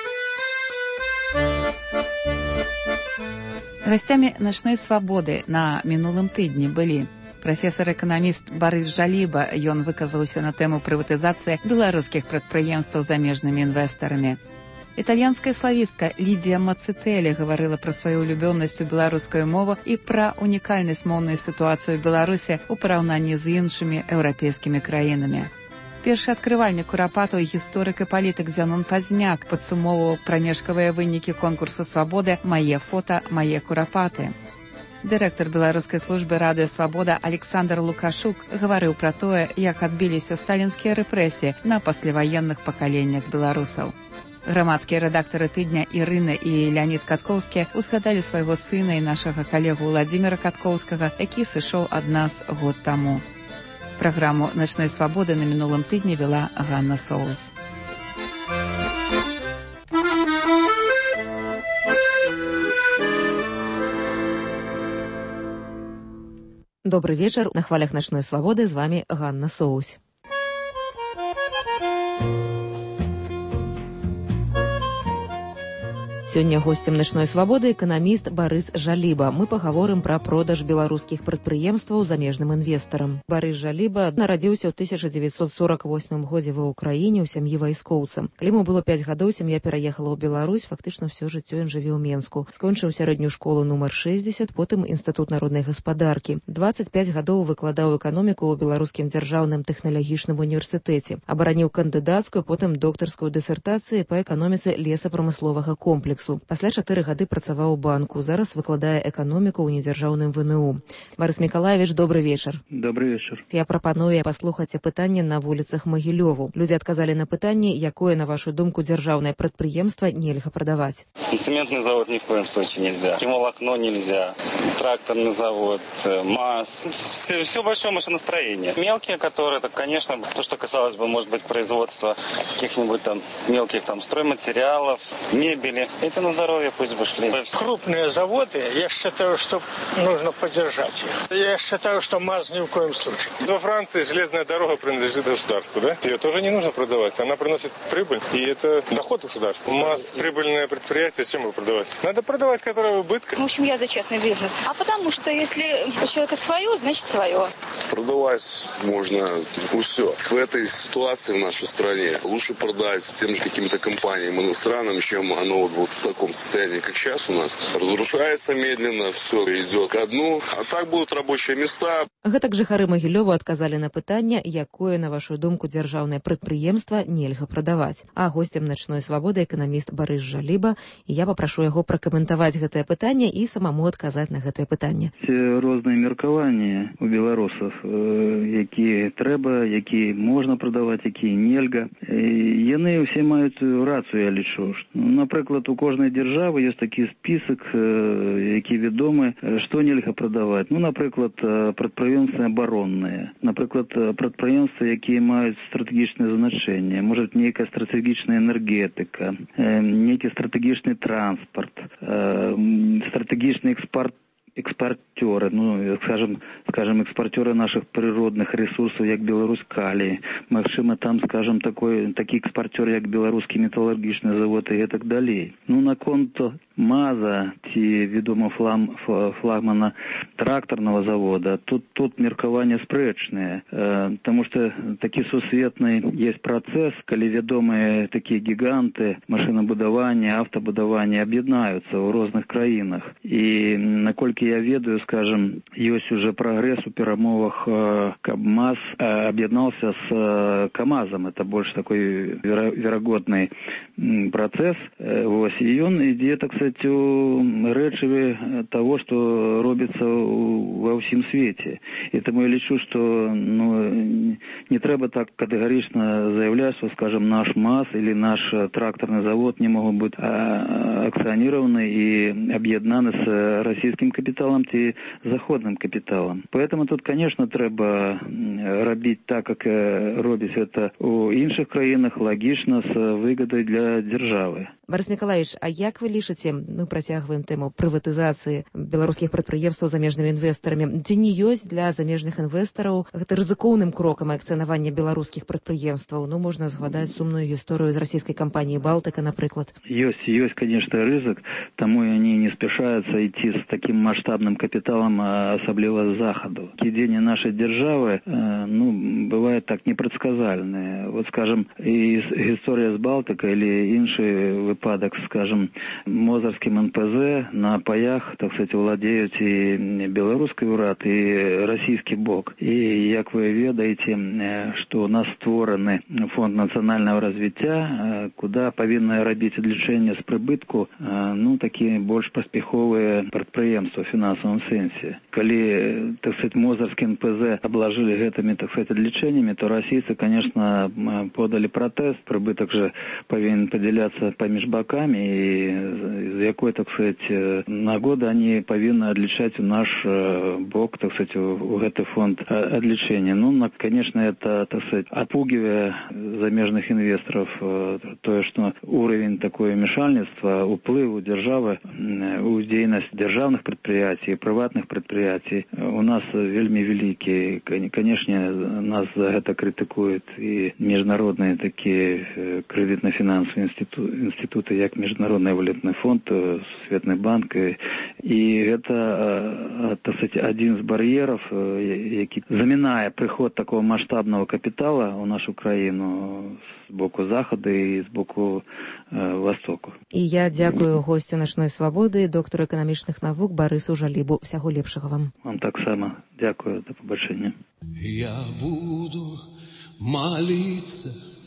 Гасцямі начной свабоды на мінулым тыдні былі прафесар-эканаміст Барыс Жаліба, ён выказаўся на тэму прыватызацыі беларускіх прадпрыемстваў замежнымі інвестарамі. Італьянская славістка Лідія Мацытэлі гаварыла пра сваю ўлюбёнасць у беларускую мову і пра унікальнасць моўнай сітуацыі ў Беларусі ў параўнанні з іншымі еўрапейскімі краінамі. Першы адкрывальнік курапатаў і гісторык і палітык Зянон Пазняк падсумоўваў прамежкавыя вынікі конкурсу свабоды «Мае фота, мае курапаты». Дырэктар беларускай службы радыё «Свабода» Александр Лукашук гаварыў пра тое, як адбіліся сталінскія рэпрэсіі на пасляваенных пакаленнях беларусаў. Грамадскія рэдактары тыдня Ірына і Леонід Каткоўскі узгадалі свайго сына і нашага калегу Владзіміра Каткоўскага, які сышоў ад нас год таму. Праграму «Начной свабоды» на мінулым тыдні вела Ганна Соус. Добрый вечар. На хвалях «Начной свабоды» з вами Ганна Соус. Сёння госцем «Начной свабоды» эканаміст Барыс Жаліба. Мы пагаворым пра продаж беларускіх прадпрыемстваў замежным інвестарам. Барыс Жаліба нарадзіўся ў 1948 годзе ва ўкраіне ў сям'і вайскоўца. Калі яму было 5 гадоў, сям'я пераехала ў Беларусь, фактычна ўсё жыццё ён жыве ў Менску. Скончыў сярэднюю школу нумар 60, потым інстытут народнай гаспадаркі. 25 гадоў выкладаў эканоміку ў беларускім дзяржаўным тэхналагічным універсітэце. Абараніў кандыдацкую, потым доктарскую дысертацыю па эканоміцы лесапрамысловага комплексу. Пасля 4 гады працаваў у банку. Зараз выкладае эканоміку ў недзяржаўным ВНУ. Барыс Мікалаевіч, добрый вечар. Добрый вечар. Я прапаную паслухаць апытанне на вуліцах Магілёву. Людзі адказалі на пытанне, якое, на вашу думку, дзяржаўнае прадпрыемства нельга прадаваць. Цементный завод ни в коем случае нельзя. Химолокно нельзя. Тракторный завод, МАЗ. Все большое машиностроение. Мелкие, которые, это, конечно, то, что касалось бы, может быть, производства каких-нибудь там мелких там стройматериалов, мебели. Эти на здоровье пусть бы шли. Крупные заводы, я считаю, что нужно поддержать их. Я считаю, что МАЗ ни в коем случае. Во Франции железная дорога принадлежит государству, да? Ее тоже не нужно продавать. Она приносит прибыль, и это доход государства. МАЗ прибыльное предприятие, зачем его продавать? Надо продавать, которое в убытке. В общем, я за частный бизнес. А потому что если у человека свое, значит свое. Продавать можно все. В этой ситуации в нашей стране лучше продать тем же каким-то компаниям иностранным, чем оно вот в таком состоянии, как сейчас у нас. Разрушается медленно, все идет ко дну, а так будут рабочие места. Гэтак жыхары Магілёва адказалі на пытанне, якое, на вашу думку, дзяржаўнае прадпрыемства нельга прадаваць. А госцем «Начной свабоды» эканаміст Барыс Жаліба, і я папрашу яго пракаментаваць гэтае пытанне і самому адказаць на гэтае пытанне. Розныя меркаванні у беларусаў, якія трэба, якія можна прадаваць, якія нельга. Яны ўсе маюць рацыю, я лічу. Напрыклад, у кожнай дзяржавы ёсць такі спісак, які вядомы, што нельга прадаваць. Напрыклад, прадпрыемствы абаронныя. Напрыклад, прадпрыемствы, якія маюць стратэгічнае значэнне. Можа, нейкая стратэгічная энергетыка, нейкі стратэгічны транспарт, стратэгічны экспортеры, скажем, экспортеры наших природных ресурсов, як Беларусь калий. Магчыма, там, скажем, такі экспортер, як беларускі металлургічны завод і так далей. Наконт МАЗа ці вядомого флагмана трактарного завода, тут меркаванне спрэчнае, потому что такі сусветны есть працэс, калі вядомыя такія гіганты машинабудавання, автобудавання аб'яднаюцца ў розных краінах. І наколькі я ведаю, скажем, ёсць уже прагрэс у перамовах, каб МАЗ аб'яднаўся з КАМАЗом. Это больш такой верагодны працэс. Вось, і ён ідзе, так сказать, у рэчыве того, што робіцца ва ўсім свеце. І таму я лічу, што не трэба так катэгарычна заявляць, што, скажем, наш МАЗ или наш тракторный завод не могут быть акционированы и объединены с российским капиталом и заходным капиталом. Поэтому тут, конечно, треба робить так, как робить это у іншых краінах, логично, с выгодой для державы. Борис Миколаевич, а як вы лічыце, мы працягваем тэму прыватызацыі беларускіх прадпрыемстваў замежнымі інвестарамі, ці не ёсць для замежных інвестараў гэта рызыкоўным крокам акцыянавання беларускіх прадпрыемстваў? Можна згадаць сумную гісторыю з расійскай кампаніі «Балтыка», напрыклад. Есть, конечно, рызык, тому и они не спешаются идти с таким масштабным капиталом, особливо с Заходу. Кидение нашей державы, бывает так непредсказальное. Вот, скажем, история с Балтыкой или інший випадок, скажем, Мозырским НПЗ на паях, так сказать, владеют и белорусский урад, и российский бок. И, як вы ведаете, что у нас створаны фонд национального развития, куда павінны рабіць адлічэнне з прыбытку, такие больш паспяховыя прадпрыемствы в фінансавым сэнсе. Калі, так сказать, Мозырскі НПЗ обложили гэтымі, так сказать, адлічэннямі, то расійцы, конечно, подали протест, прыбытак же павінен падзяляцца паміж бакамі, і з якой, так сказать, нагоды они павінны адлічаць у наш бок, так сказать, у гэты фонд адлічэння. Конечно, это, так сказать, отпугивая замежных инвесторов, то, что уровень такое вмешательства, уплыву державы у деятельность державных предприятий, приватных предприятий у нас вельми великий. Конечно, нас за это критикуют и международные такие кредитно-финансовые институты, как Международный валютный фонд, Светный банк. И это, так сказать, один из барьеров, який заминає приход такого масштабного капитала у нашу країну з боку Заходу і з боку Востоку. І я дякую гостю «Ночной свободы», доктору экономічных навук Борису Жалібу. Всяго лепшого вам. Вам так само. Дякую. До побачення. Я буду молиться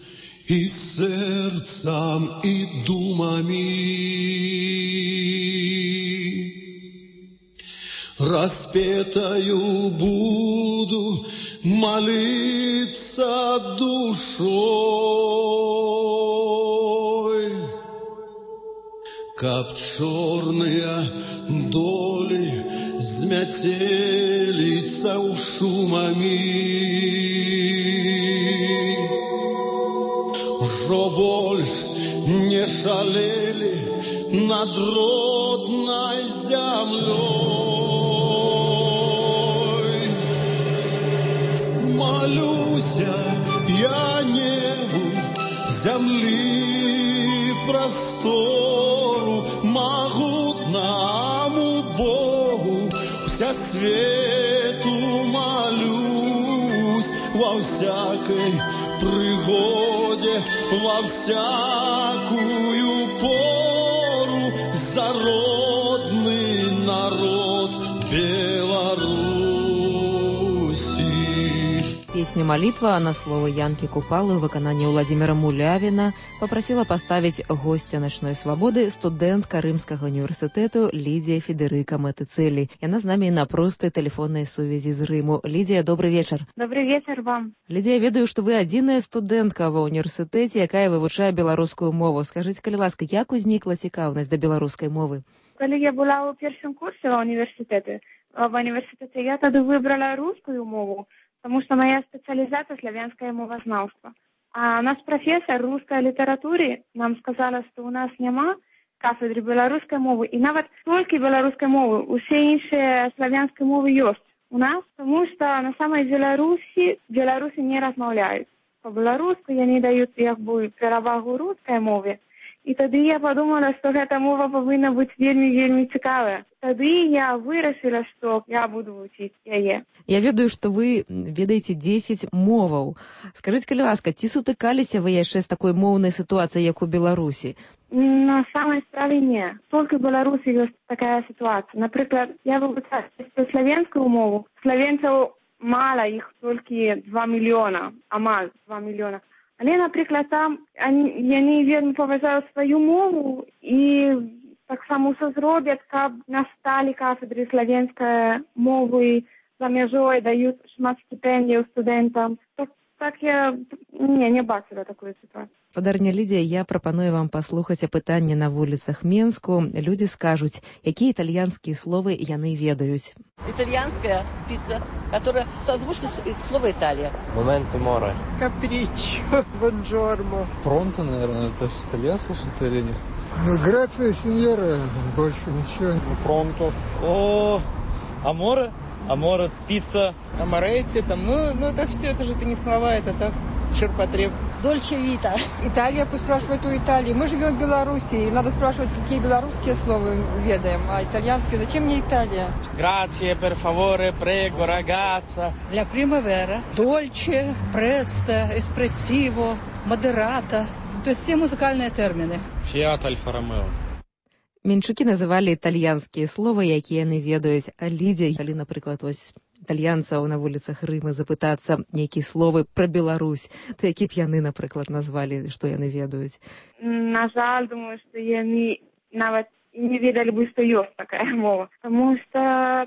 и сердцем, и думами, распетою буду молиться душой, как черные доли змятелица у шумами. Жо больш не шалели над родной землей. Молюся я небу, земли простору, могутному Богу, вся свету молюсь во всякой пригоде, во всякую пору за родный народ Беларуси. Песню «Молитва» на слово Янки Купалы в выканании Владимира Мулявина попросила поставить гостя «Ночной свободы» студентка Рымского университета Лидия Федерика Матыцели. Яна з нами на простой телефонной сувязі з Рыму. Лидия, добрый вечер. Добрый вечер вам. Лидия, ведаю, что вы адзіная студэнтка ва універсітэце, якая вывучае беларускую мову. Скажите, калі ласка, як узнікла цікаўнасць да беларускай мовы? Калі я была ў першым курсе ва універсітэце, я тады выбрала рускую мову, потому что моя специализация славянское мовознаўства. А наш профессор русской литературы нам сказала, что у нас няма кафедры белорусской мовы, и нават толькі белорусской мовы, усе іншыя славянскай мовы ёсць у нас, потому что на самой беларуси не размаўляюць по-беларуску, яны дают як бы перавагу русской мове, І тады я подумала, што гэта мова павінна быць вельмі цікавая. Тады я вырашыла, што я буду вучыць яе. Я ведаю, што вы ведаеце 10 моваў. Скажыце, калі ласка, ці сутыкаліся вы яшчэ з такой моўнай сітуацыяй, як у Беларусі? На самой справе не. Только в Беларуси есть такая ситуация. Например, я вывучаю славянскую мову. Славянцев мало, их только 2 миллиона, амаль 2 миллиона. Але, наприклад, там они вельми поважают свою мову и так само зроблять, как на стали кафедры славянской мовы за межой дают шмат стипендий студентам. Так я не бачила такую ситуацию. Спадарня Лідія, я прапаную вам паслухаць апытанне на вуліцах Менску. Людзі скажуць, якія італьянскія словы яны ведаюць. Итальянская пицца, которая созвучна слово Италия. Моменто море. Капричо, бонжорно. Пронто, наверное, это итальянское что-то или нет? Ну, грация, сеньора, больше ничего. Пронто. О, аморе? Аморе, пицца. Аморетти, там, ну это все, это же это не слова, это так, ширпотреб. Дольче Вита. Италия, пусть спрашивают у Италии. Мы живем в Беларуси, и надо спрашивать, какие белорусские слова ведаем, а итальянские, зачем мне Италия? Grazie, per favore, prego, ragazza. Для примавера. Дольче, престо, эспрессиво, модерата. То есть все музыкальные термины. Фиат, Альфа-Ромео. Менчукі называлі італьянскія словы, якія яны ведаюць. А Лідзя, калі, напрыклад, вось італьянцаў на вуліцах Рыма запытацца нейкія словы пра Беларусь, то які б яны, напрыклад, назвалі, што яны ведаюць? На жаль, думаю, што яны нават не ведалі бы, што ёсць такая мова. Таму што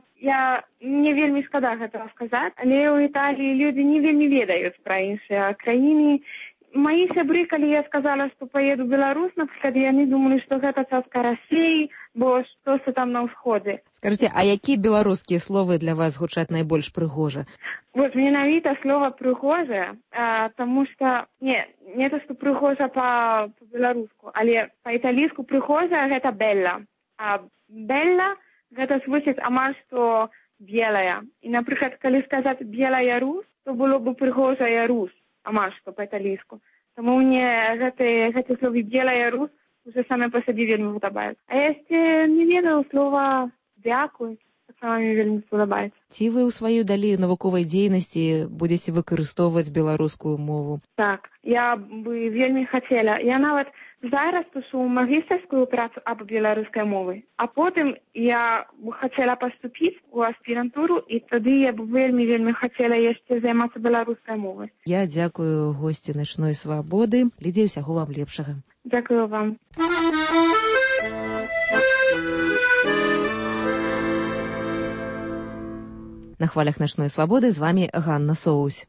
я не вельмі шкада гэтага сказаць, але ў Італіі людзі не вельмі ведаюць пра іншыя краіны. Мои сябры, калі я сказала, што поеду в Беларусь, напрыклад, яны думалі, што гэта частка России, бо штосьці там на ўсходзе. Скажыце, а якія беларускія словы для вас гучаць найбольш прыгожа? Вот менавіта слово прыгожа, таму што не то, што прыгожа па-беларуску, але па-італійску прыгожа гэта белла. А белла гэта звучыць амаль што белая. І, напрыклад, калі сказаць белая Рус, то было бы прыгожая Рус. Амаль што па-італійску. Таму мне гэты словы белая Рус уже самі па сабе вельмі падабаюць. А яшчэ не ведаю слова дзякуй, таксама мне вельмі падабаецца. Ці вы ў сваёй далей навуковай дзейнасці будзеце выкарыстоўваць беларускую мову? Так, я бы вельмі хацела. Я нават зараз пишу магістарскую працу аб беларускай мовы, а потым я бы хацела паступіць у аспірантуру, і тады я б вельмі хацела яшчэ займацца беларускай мовай. Я дзякую госці начной свабоды. Лідзія, ўсяго вам лепшага. Дзякую вам. На хвалях начной свабоды з вами Ганна Соусь.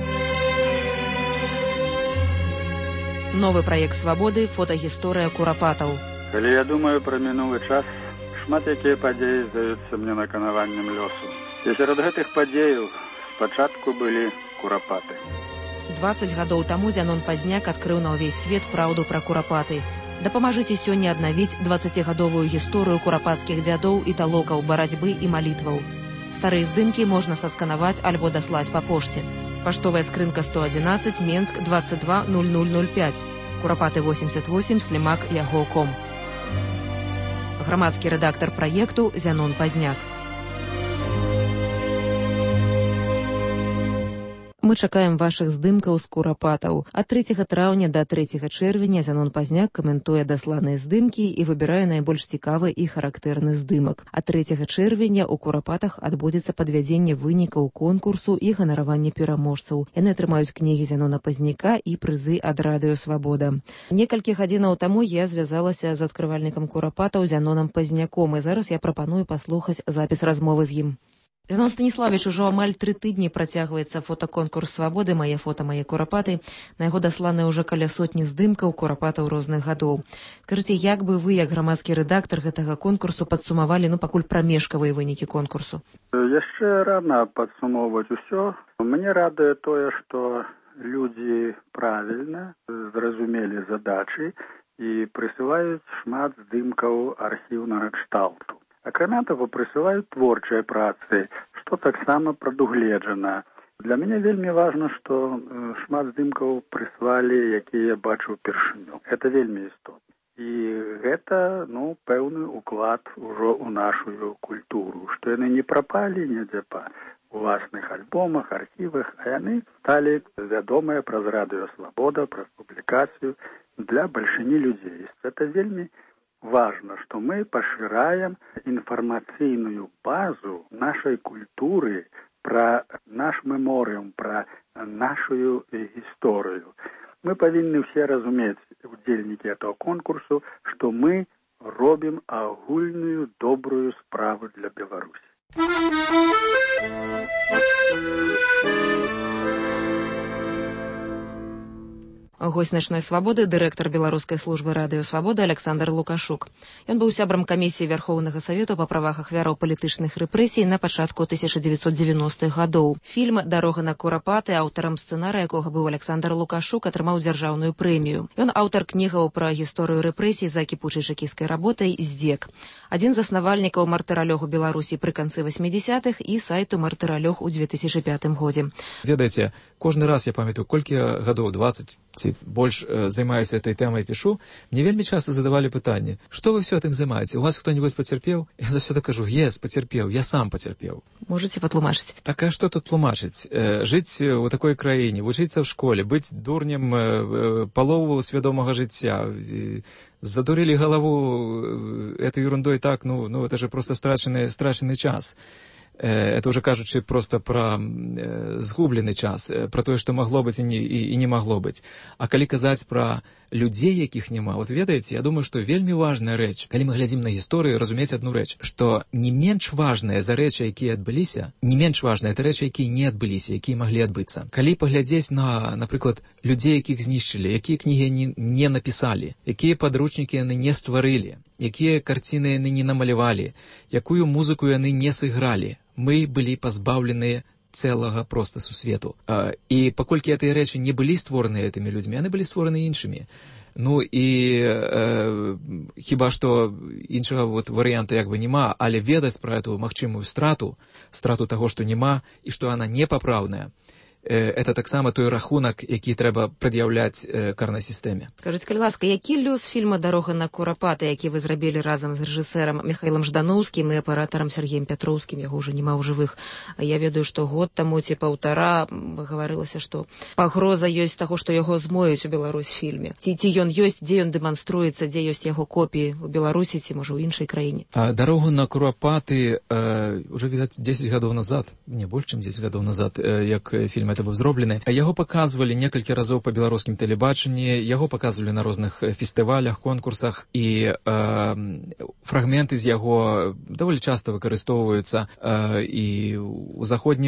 Новы праект свабоды, фотагісторыя курапатаў. Калі я думаю пра мінулы час, шмат якія падзеі здаюцца мне наканаваннем лёсу. І сярод гэтых падзеяў спачатку былі курапаты. 20 гадоў таму Зянон Пазняк адкрыў на ўвесь свет праўду пра курапаты. Дапамажыце сёння аднавіць 20гадовую гісторыю курапацкіх дзядоў і талокаў барацьбы і малітваў. Старыя здымкі можна сасканаваць альбо даслаць па пошце. Паштовая скрынка 111, Менск, 220005. Курапаты 88, Слімак, Яго.ком. Грамадскі рэдактар праекту Зянон Пазняк. Мы чакаем вашых здымкаў з курапатаў. Ад 3 траўня да 3 чэрвеня Зянон Пазняк каментуе дасланыя здымкі і выбірае найбольш цікавы і характэрны здымак. А 3 чэрвеня ў курапатах адбудзецца падвядзенне вынікаў конкурсу і ганараванне пераможцаў. Яны атрымаюць кнігі Зянона Пазняка і прызы ад радыё Свабода. Некалькі гадзінаў таму я звязалася з адкрывальнікам курапатаў Зяноном Пазняком, і зараз я прапаную паслухаць запіс размовы з ім. Зянон Станіславович, ужо амаль 3 тыдні працягваецца фотаконкурс свабоды «Мае фота, мае курапаты». На яго дасланы ўжо каля сотні здымкаў курапатаў розных гадоў. Скажыце, як бы вы, як грамадскі рэдактар гэтага конкурсу, падсумавалі, пакуль прамежкавыя вынікі конкурсу? Яшчэ рана падсумоўваць усё. Мне радуе тое, што людзі правільна зразумелі задачы і прысылаюць шмат здымкаў архіўнага кшталту. Акрамя таго, прысылаюць творчыя працы, што таксама прадугледжана. Для мяне вельмі важна, што шмат здымкаў прыслалі, якія я бачыў упершыню. Гэта вельмі істотна. І гэта, пэўны ўклад ужо ў нашу культуру, што яны не прапалі нідзе па уласных альбомах, архівах, а яны сталі вядомыя праз радыё «Свабода», праз публікацыю для бальшыні людзей. Это вельмі важно, што мы пашыраем інфармацыйную базу нашай культуры пра наш меморыум, пра нашу гісторыю. Мы павінны ўсе разумець, удзельнікі этого конкурсу, што мы робім агульную добрую справу для Беларусі. Госць «Начной свабоды» дырэктар беларускай службы радыё «Свабода» Александр Лукашук. Ён быў сябрам камісіі Вярхоўнага Савету па правах ахвяраў палітычных рэпрэсій на пачатку 1990-х гадоў. Фільм «Дарога на Курапаты», аўтарам сцэнарыя якога быў Александр Лукашук, атрымаў дзяржаўную прэмію. Ён аўтар кнігаў пра гісторыю рэпрэсій за кіпучай чэкісцкай работай «Здзек». Адзін з заснавальнікаў мартыралёгу Беларусі пры канцы 80-х і сайту «Мартыралёг» у 2005 годзе. Ведаеце, кожны раз я памятаю, колькі гадоў, 20 ці больш займаюся этой тэмай, пішу, мне вельмі часта задавалі пытанне: што вы все этим займаеце? У вас хто-нибудь пацярпеў? Я заўсёды кажу: пацярпеў, я сам пацярпеў. Можете патлумачыць? Так, а што тут тлумачыць? Жыць у такой краіне, вучыцца в школе, быць дурнем палову свядомага жыцця, задурили голову этой ерундой так, это же просто страченный час. Это уже кажучы просто про згублены час, про тое, што магло быць і не магло быць. А калі казаць пра людзей, якіх няма, ведаеце, я думаю, што вельмі важная рэч, калі мы глядзім на гісторыю, разумець адну рэч, што не менш важныя за рэчы, якія адбыліся, не менш важныя это рэчы, якія не адбыліся, якія маглі адбыцца. Калі паглядзець на, напрыклад, людзей, якіх знішчылі, якія кнігі не напісалі, якія падручнікі яны не стварылі, якія карціны яны не намалявалі, якую музыку яны не сыгралі, мы былі пазбаўленыя цэлага проста сусвету. І паколькі гэтыя рэчы не былі створаны гэтымі людзьмі, яны былі створаны іншымі. І хіба што іншага варыянта няма, але ведаць пра эту магчымую страту таго, што няма, і што яна непапраўная, это таксама той рахунак, які трэба прад'яўляць карнай сістэме. Скажыце, калі ласка, які лёс фільма «Дарога на Курапаты», які вы зрабілі разам з рэжысэрам Михаілам Ждановскім і аператарам Сергеем Пятроўскім, яго ўжо няма ў жывых. Я ведаю, што год таму ці паўтара гаварылася, што пагроза ёсць таго, што яго змоюць у Беларусь фільме. Ці ён ёсць, дзе ён дэманструецца, дзе ёсць яго копіі ў Беларусі ці, можа, ў іншай краіне? «Дарогу на Курапаты» уже, відаць, 10 гадоў назад, не больш, чым 10 гадоў назад, як фільм это быў зроблены. Яго паказвалі некалькі разоў па беларускім тэлебачанні, яго паказвалі на розных фестывалях, конкурсах, і фрагменты з яго даволі часта выкарыстоўваюцца і ў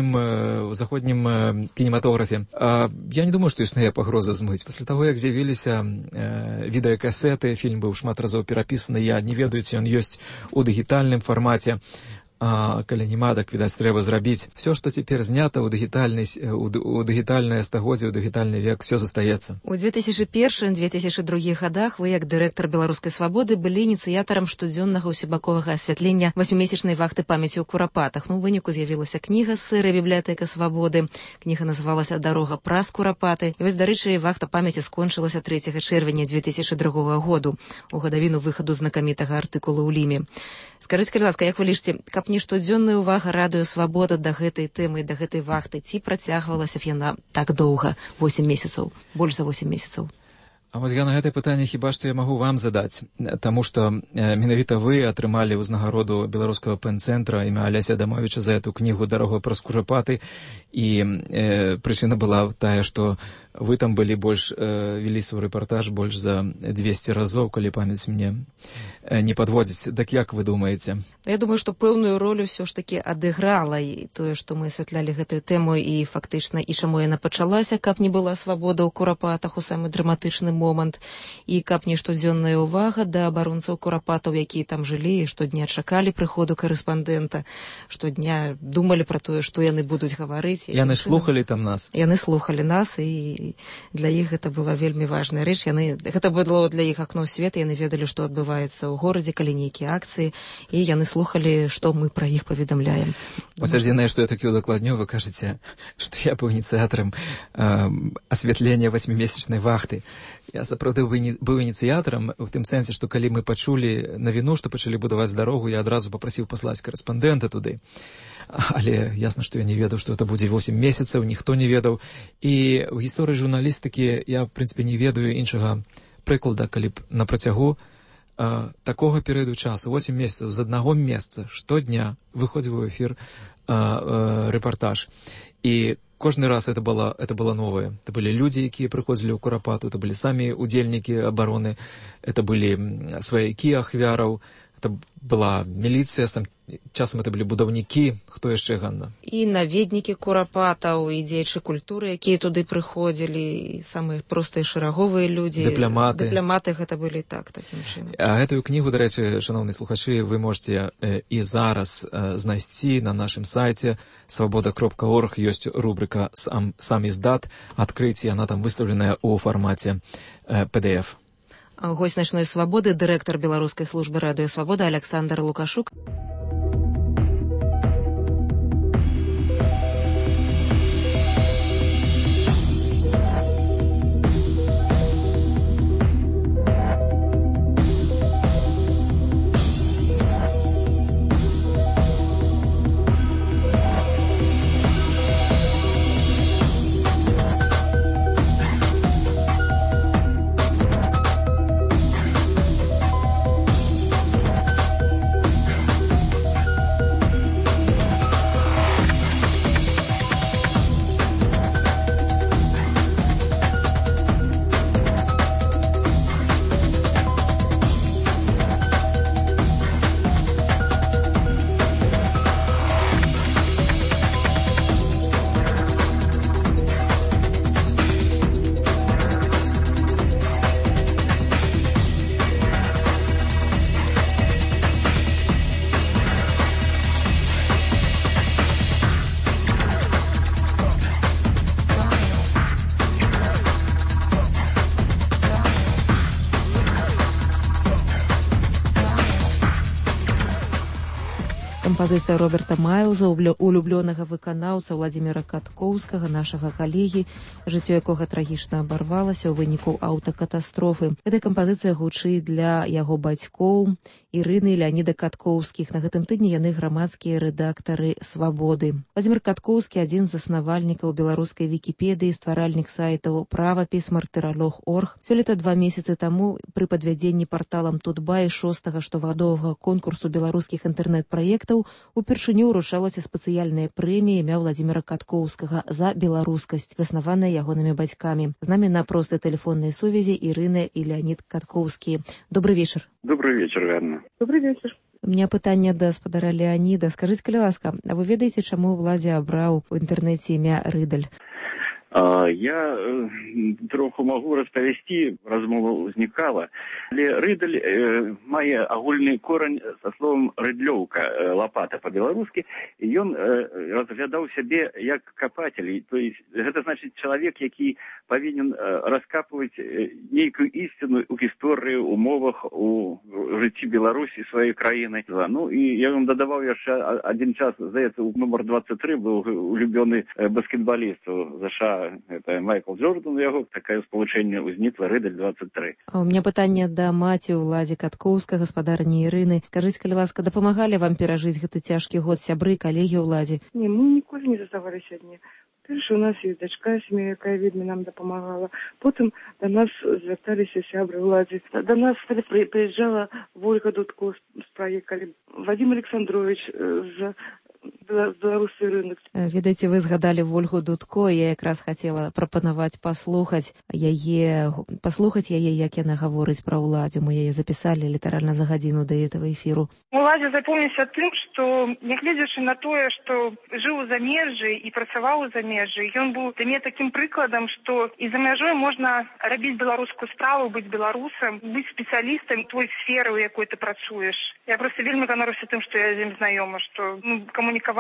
заходнім кінематографе. Я не думаю, што існуе пагроза змыць. Пасля таго, як з'явіліся відэакасеты, фільм быў шмат разоў перапісаны, я не ведаю, ці ён ёсць у дыгітальным фармаце. Калі няма, так, відаць, трэба зрабіць. Все, што цяпер знята ў дыгітальнае стагоддзе, ў дыгітальны век, все застаецца. У 2001-2002 годах вы, як дырэктар «Беларускай свабоды», былі ініцыятарам штодзённага ўсебаковага асвятлення 8-месячнай вахты памяці ў Курапатах. У выніку з'явілася кніга «Сырая бібліятэка свабоды». Кніга называлася «Дарога праз Курапаты». І вось, дарэчы, вахта памяці скончылася 3 чэрвеня 2002 году, у гадавіну выхаду знакамітага артыкула ў Ліме. Скажыце, калі ласка, як вы лічыце, каб не штодзённая ўвага радыё «Свабода» да гэтай тэмы, да гэтай вахты, ці працягвалася б яна так доўга, 8 месяцаў, больш за 8 месяцаў? А вось я на гэтае пытанне хіба што я магу вам задаць, таму што менавіта вы атрымалі ўзнагароду беларускага пэн-цэнтра імя Аляся Адамовіча за эту кнігу «Дарога праз Курапаты», і прычына была тая, што вы там былі больш, вялі свой рэпартаж больш за 200 разоў, калі памяць мне не падводзіць. Так як вы думаеце? Я думаю, што пэўную ролю ўсё ж такі адыграла і тое, што мы асвятлялі гэтую тэму, і фактычна, і чаму яна пачалася, каб не была свабода ў Курапатах у самы драматычны момант, і каб не штодзённая ўвага да абаронцаў Курапатаў, якія там жылі, і штодня чакалі прыходу карэспандэнта, штодня думалі пра тое, што яны будуць гаварыць. Яны слухалі там нас. Яны слухалі нас, і для іх гэта была вельмі важная рэч. Гэта было для іх акно ў свет, яны ведалі, што адбываецца ў горадзе, калі нейкія акцыі, і яны слухалі, што мы пра іх паведамляем. Вось адзінае, што я такі удакладню, вы кажаце, што я быў ініцыятарам асвятлення 8-месячнай вахты. Я сапраўды быў ініцыятарам у тым сэнсе, што калі мы пачулі навіну, што пачалі будаваць дарогу, я адразу папрасіў паслаць карэспандэнта туды. Але ясна, што я не ведаў, што это будзе 8 месяцаў, ніхто не ведаў. І ў гісторыі журналістыкі я, в прынцыпе, не ведаю іншага прыклада, калі б на працягу такога перыяду часу, 8 месяцаў, з аднаго месца, штодня выходзіў у эфір рэпартаж. І кожны раз это было новое. Это были люди, якія прыходзілі ў Курапату, это былі самі удзельнікі абароны, это былі сваякі ахвяраў, это была міліцыя, часам это былі будаўнікі, хто яшчэ, Ганна? І наведнікі Курапатаў, і дзеячы культуры, якія туды прыходзілі, і самыя простыя шараговыя людзі. Дыпламаты. Дыпламаты гэта былі такім чынам. А гэтую кнігу, дарэчы, шановныя слухачы, вы можете і зараз знайсці на нашым сайце свабода.орг, ёсць рубрика «Сам издат», адкрыць, яна там выставленая ў фармаце PDF. Госць начной свабоды, дырэктар беларускай службы радыё «Свабода» Александр Лукашук. Кампазіцыя Роберта Майлза, улюблёнага выканаўца Владзіміра Каткоўскага, нашага калегі, жыццё якога трагічна абарвалася ў выніку аўтакатастрофы. Гэта кампазіцыя гучыць для яго бацькоў Ірыны і Леаніда Каткоўскіх. На гэтым тыдні яны грамадскія рэдактары «Свабоды». Владзімір Каткоўскі — адзін з заснавальнікаў беларускай вікіпедыі, стваральнік сайтаў «Правапіс», «Мартыралог.орг». Сёлета 2 месяцы таму пры падвядзенні парталам Тутбай 6-га штогадовага конкурсу беларускіх інтэрнэт-праектаў упершыню ўручалася спецыяльная прэмія імя Владзіміра Каткоўскага за беларускасць, заснаваная ягонымі бацькамі. З намі на простай тэлефоннай сувязі Ірына і Леанід Каткоўскія. Добрый вечар. Добрый вечар, Ганна. Добрый вечар. У меня пытанне да гаспадара Леаніда. Скажыце, калі ласка, а вы ведаеце, чаму Владзя абраў у інтэрнэце імя Рыдаль? Я троху могу распавесці, размова ўзнікала, але рыдаль мае агульны корань са словам рыдлёўка, лопата по-беларускі, і ён разглядаў сябе як капатель. То есть гэта значыць чалавек, які павінен раскапваць нейкую ісціну ў гісторыі, умовах, у жыцці Беларусі, сваёй краіны. Ну і я вам дадаваў яшчэ адзін час, здаецца, нумар 23 быў улюбёны баскетбаліст ЗША, это Майкл Джордан, у яго такое спалучэнне ўзнікла, Рыдаль 23. А у меня пытанне да маці Владзі Каткоўскага, гаспадарні Ірыны. Скажыце, калі ласка, дапамагалі вам перажыць гэты цяжкі год сябры, калегі Владзі? Не, мы ніколі не заставаліся адні. Першы у нас ёсць дачка, сям'я, якая, відно, нам дапамагала. Потым да нас звярталіся сябры Владзі. Да нас прыязджала Вольга Дудко з праект, калі Вадим Александрович з беларускі рынок. Ведаеце, вы згадалі Вольгу Дудко, я якраз хацела прапанаваць паслухаць яе, як яна гаворыць пра Владзю. Мы яе запісалі літаральна за гадзіну да этого эфіру. Владзя запомніўся тым, што, нягледзячы на тое, што жыў у замежжы і працаваў у замежжы, ён быў для мяне такім прыкладам, што і за мяжой можна рабіць беларускую справу, быць беларусам, быць спецыялістам той сферы, у якой ты працуеш. Я проста вельмі ганаруся тым, што я з ім знаёма, што мы камунікавалі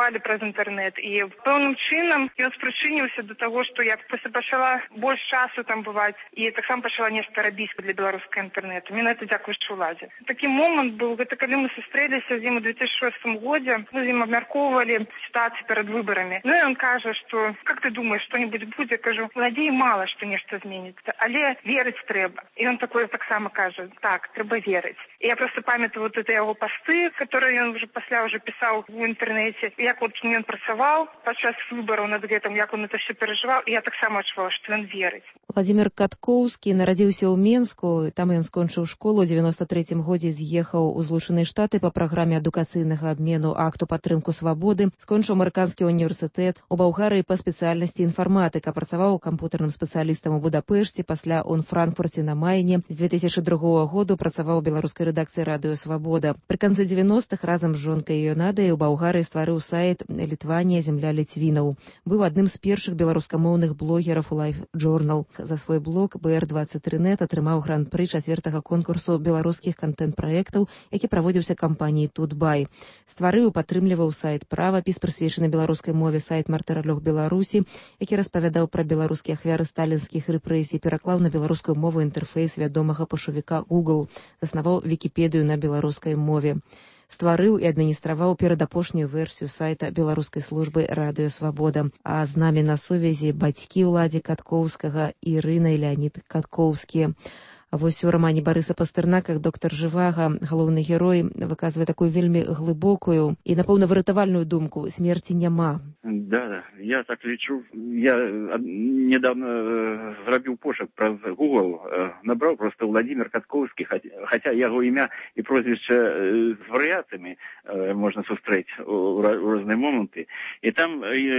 публікавалі праз інтэрнэт. І пэўным чынам ён спрычыніўся да таго, што я пачала больш часу там бываць і таксама пачала нешта рабіць для беларускага інтэрнэту. Менавіта дзякуючы ўладзе. Такі момант быў, гэта калі мы сустрэліся з ім у 2006 годзе, мы з ім абмяркоўвалі сітуацыю перад выбарамі. Ну і ён кажа, што как ты думаешь, што-нибудь будзе? Кажу, надзеі мала, што нешта зменіцца, але верыць трэба. І ён такое таксама кажа, так, трэба верыць. І я просто памятаю вот это яго пасты, которые ён пасля уже пісаў у інтэрнэце, як вот ён працаваў падчас выбараў над гэтым, як он это все перажываў, і я таксама адчувала, што ён верыць. Владзімир Каткоўскі нарадзіўся ў Менску, там ён скончыў школу, у 93-м годзе з'ехаў у Злучаныя Штаты па праграме адукацыйнага абмену акту падтрымку свабоды, скончыў амерыканскі універсітэт, у Балгарыі па спецыяльнасці інфарматыка, працаваў камп'ютарным спецыялістам у Будапешце, пасля у Франкфурце на Майне. З 2002 году працаваў у беларускай рэдакцыі радыё «Свабода». Пры канцы 90-х разам з жонкай Йонадай у Балгарыі стварыў сайт «Літванія. Земля Ліцвінаў». Быў адным з першых беларускамоўных блогераў у Life Journal. За свой блог BR23net атрымаў гран-пры 4-го конкурсу беларускіх контент-праектаў, які праводзіўся кампаніяй Тутбай. Стварыў і падтрымліваў сайт «Правапіс», прысвечаны беларускай мове, сайт «Мартыралёг Беларусі», які распавядаў пра беларускія ахвяры сталінскіх рэпрэсій, пераклаў на беларускую мову інтэрфейс вядомага пошукавіка Google, заснаваў Вікіпедыю на беларускай мове. Стварыў і адміністраваў перадапошнюю версію сайта беларускай службы радыё «Свабода». А з намі на сувязі бацькі Уладзі Каткоўскага, Ірына і Леанід Каткоўскія. А вось у рамане Барыса Пастэрнака доктар Жывага, галоўны герой, выказвае такую вельмі глыбокую і, напэўна, выратавальную думку: смерці няма. Да, я так лічу. Я недавно зрабіў пошук праз Google, набраў просто Владимир Каткоўскі, хаця яго імя і прозвішча з варыяцыямі можна сустрэць у розныя моманты. І там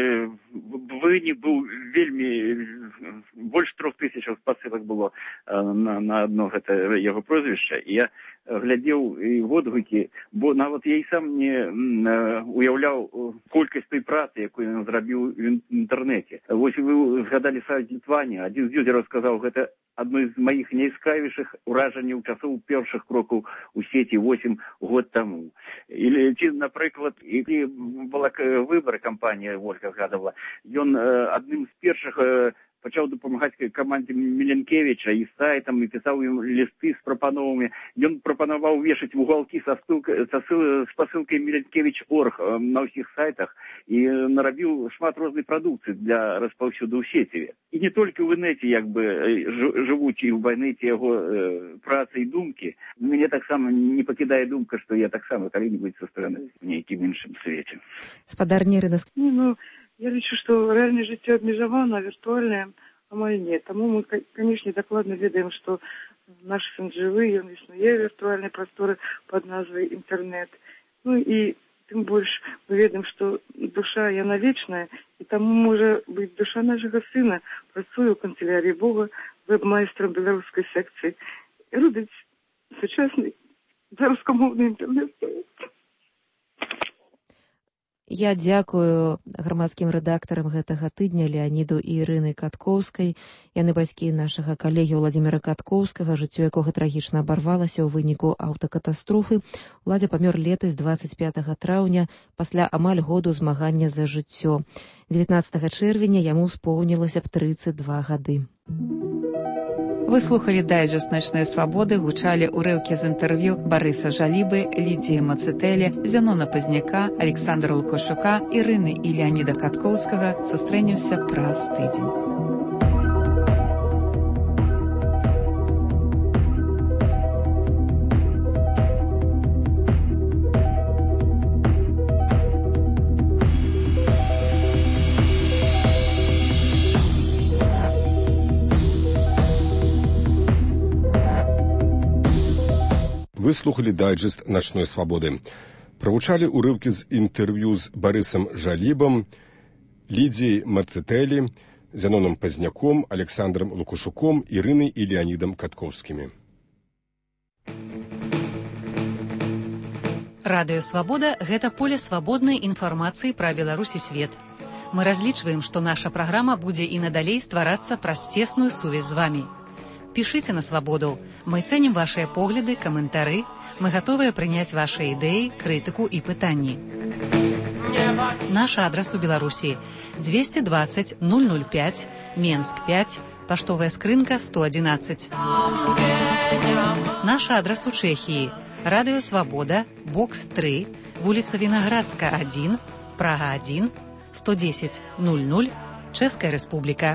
вынік быў вельмі, больш 3000 спасылак было на одно гэта яго прозвішча. І я глядзеў і водгукі, бо нават я і сам не уяўляў колькасць той працы, якую ён зрабіў в інтэрнэце. Вось вы згадалі сайт Літванія. Адзін з юзераў сказаў, гэта адно з маіх найяскравейшых уражанняў часоў першых крокаў у сеці 8 год таму. Или, напрыклад, які была выбары, кампанія Вольга згадавала, ён адным з першых пачаў дапамагаць камандзе Міленкевіча і сайтам, і пісаў ім лісты з прапановамі. Ён прапанаваў вешаць вугалкі з пасылкай Міленкевіч.орг на ўсіх сайтах і нарабіў шмат рознай прадукцыі для распаўсюду ў сеціве. І не толькі ў інэце, як бы, жывуць і ў байнэце яго працы і думкі. Мяне таксама не пакідае думка, што я таксама калі-небудзь сустрэну в нейкім іншым свеце. Спадар Нерына. Я лічу, што рэальнае жыццё абмежавана, а віртуальнае амаль не. Таму мы, канешне, дакладна ведаем, што наш сын жывы, ён існуе ў віртуальнай прасторы пад назвай інтэрнэт. Ну і тым больш мы ведаем, што душа яна вечная, і таму можа быць душа нашага сына працуе ў канцелярыі Бога, веб-майстрам беларускай секцыі і робіць сучасны беларускамоўны інтэрнэт. Я дзякую грамадскім рэдактарам гэтага тыдня Леаніду і Ірыны Каткоўскай. Яны бацькі нашага калегі Владзіміра Каткоўскага, жыццё якога трагічна абарвалася ў выніку аўтакатастрофы. Уладзя памёр летась 25 траўня пасля амаль году змагання за жыццё. 19 чэрвеня яму споўнілася б 32 гады. Вы слухалі дайджэст «Начной свабоды», гучалі ўрыўкі з інтэрв'ю Барыса Жалібы, Лідзіі Мацэтэлі, Зянона Пазняка, Александра Лукашука, Ірыны і Леаніда Каткоўскага. Сустрэнемся праз тыдзень. Вы слухали дайджест «Начной свабоды». Правучалі ўрыўкі з інтэрв'ю з Барысам Жалібам, Лідзіяй Мацэтэлі, Зяноном Пазняком, Александром Лукашуком, Ірынай і Леанідам Каткоўскімі. Радыё «Свабода» – гэта поле свабоднай інфармацыі пра Беларусь і свет. Мы разлічваем, што наша праграма будзе і надалей стварацца праз цесную сувязь з вамі. Пішыце на «Свабоду». Мы цэнім вашыя погляды, каментары. Мы гатовыя прыняць вашыя ідэі, крытыку і пытанні. Наш адрес у Беларусі 220 005, Менск 5, паштовая скрынка 111. Наш адрес у Чэхіі Радыё Свабода, бокс 3, вуліца Вінаградска 1, Прага 1, 110 00, Чэшская Рэспубліка.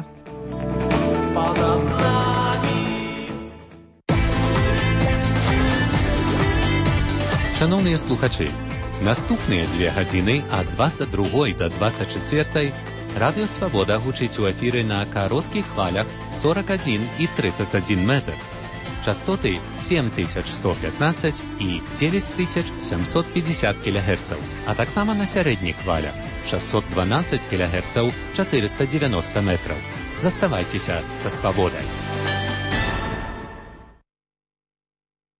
Шановні слухачі, наступні 2 години ад 22 до 24 Радыё Свабода гучыць у эфіры на кароткіх хвалях 41 і 31 метр. Частоты 7115 і 9750 кГц, а таксама на сярэдніх хвалях 612 кГц 490 метраў. Заставайцеся са свабодай.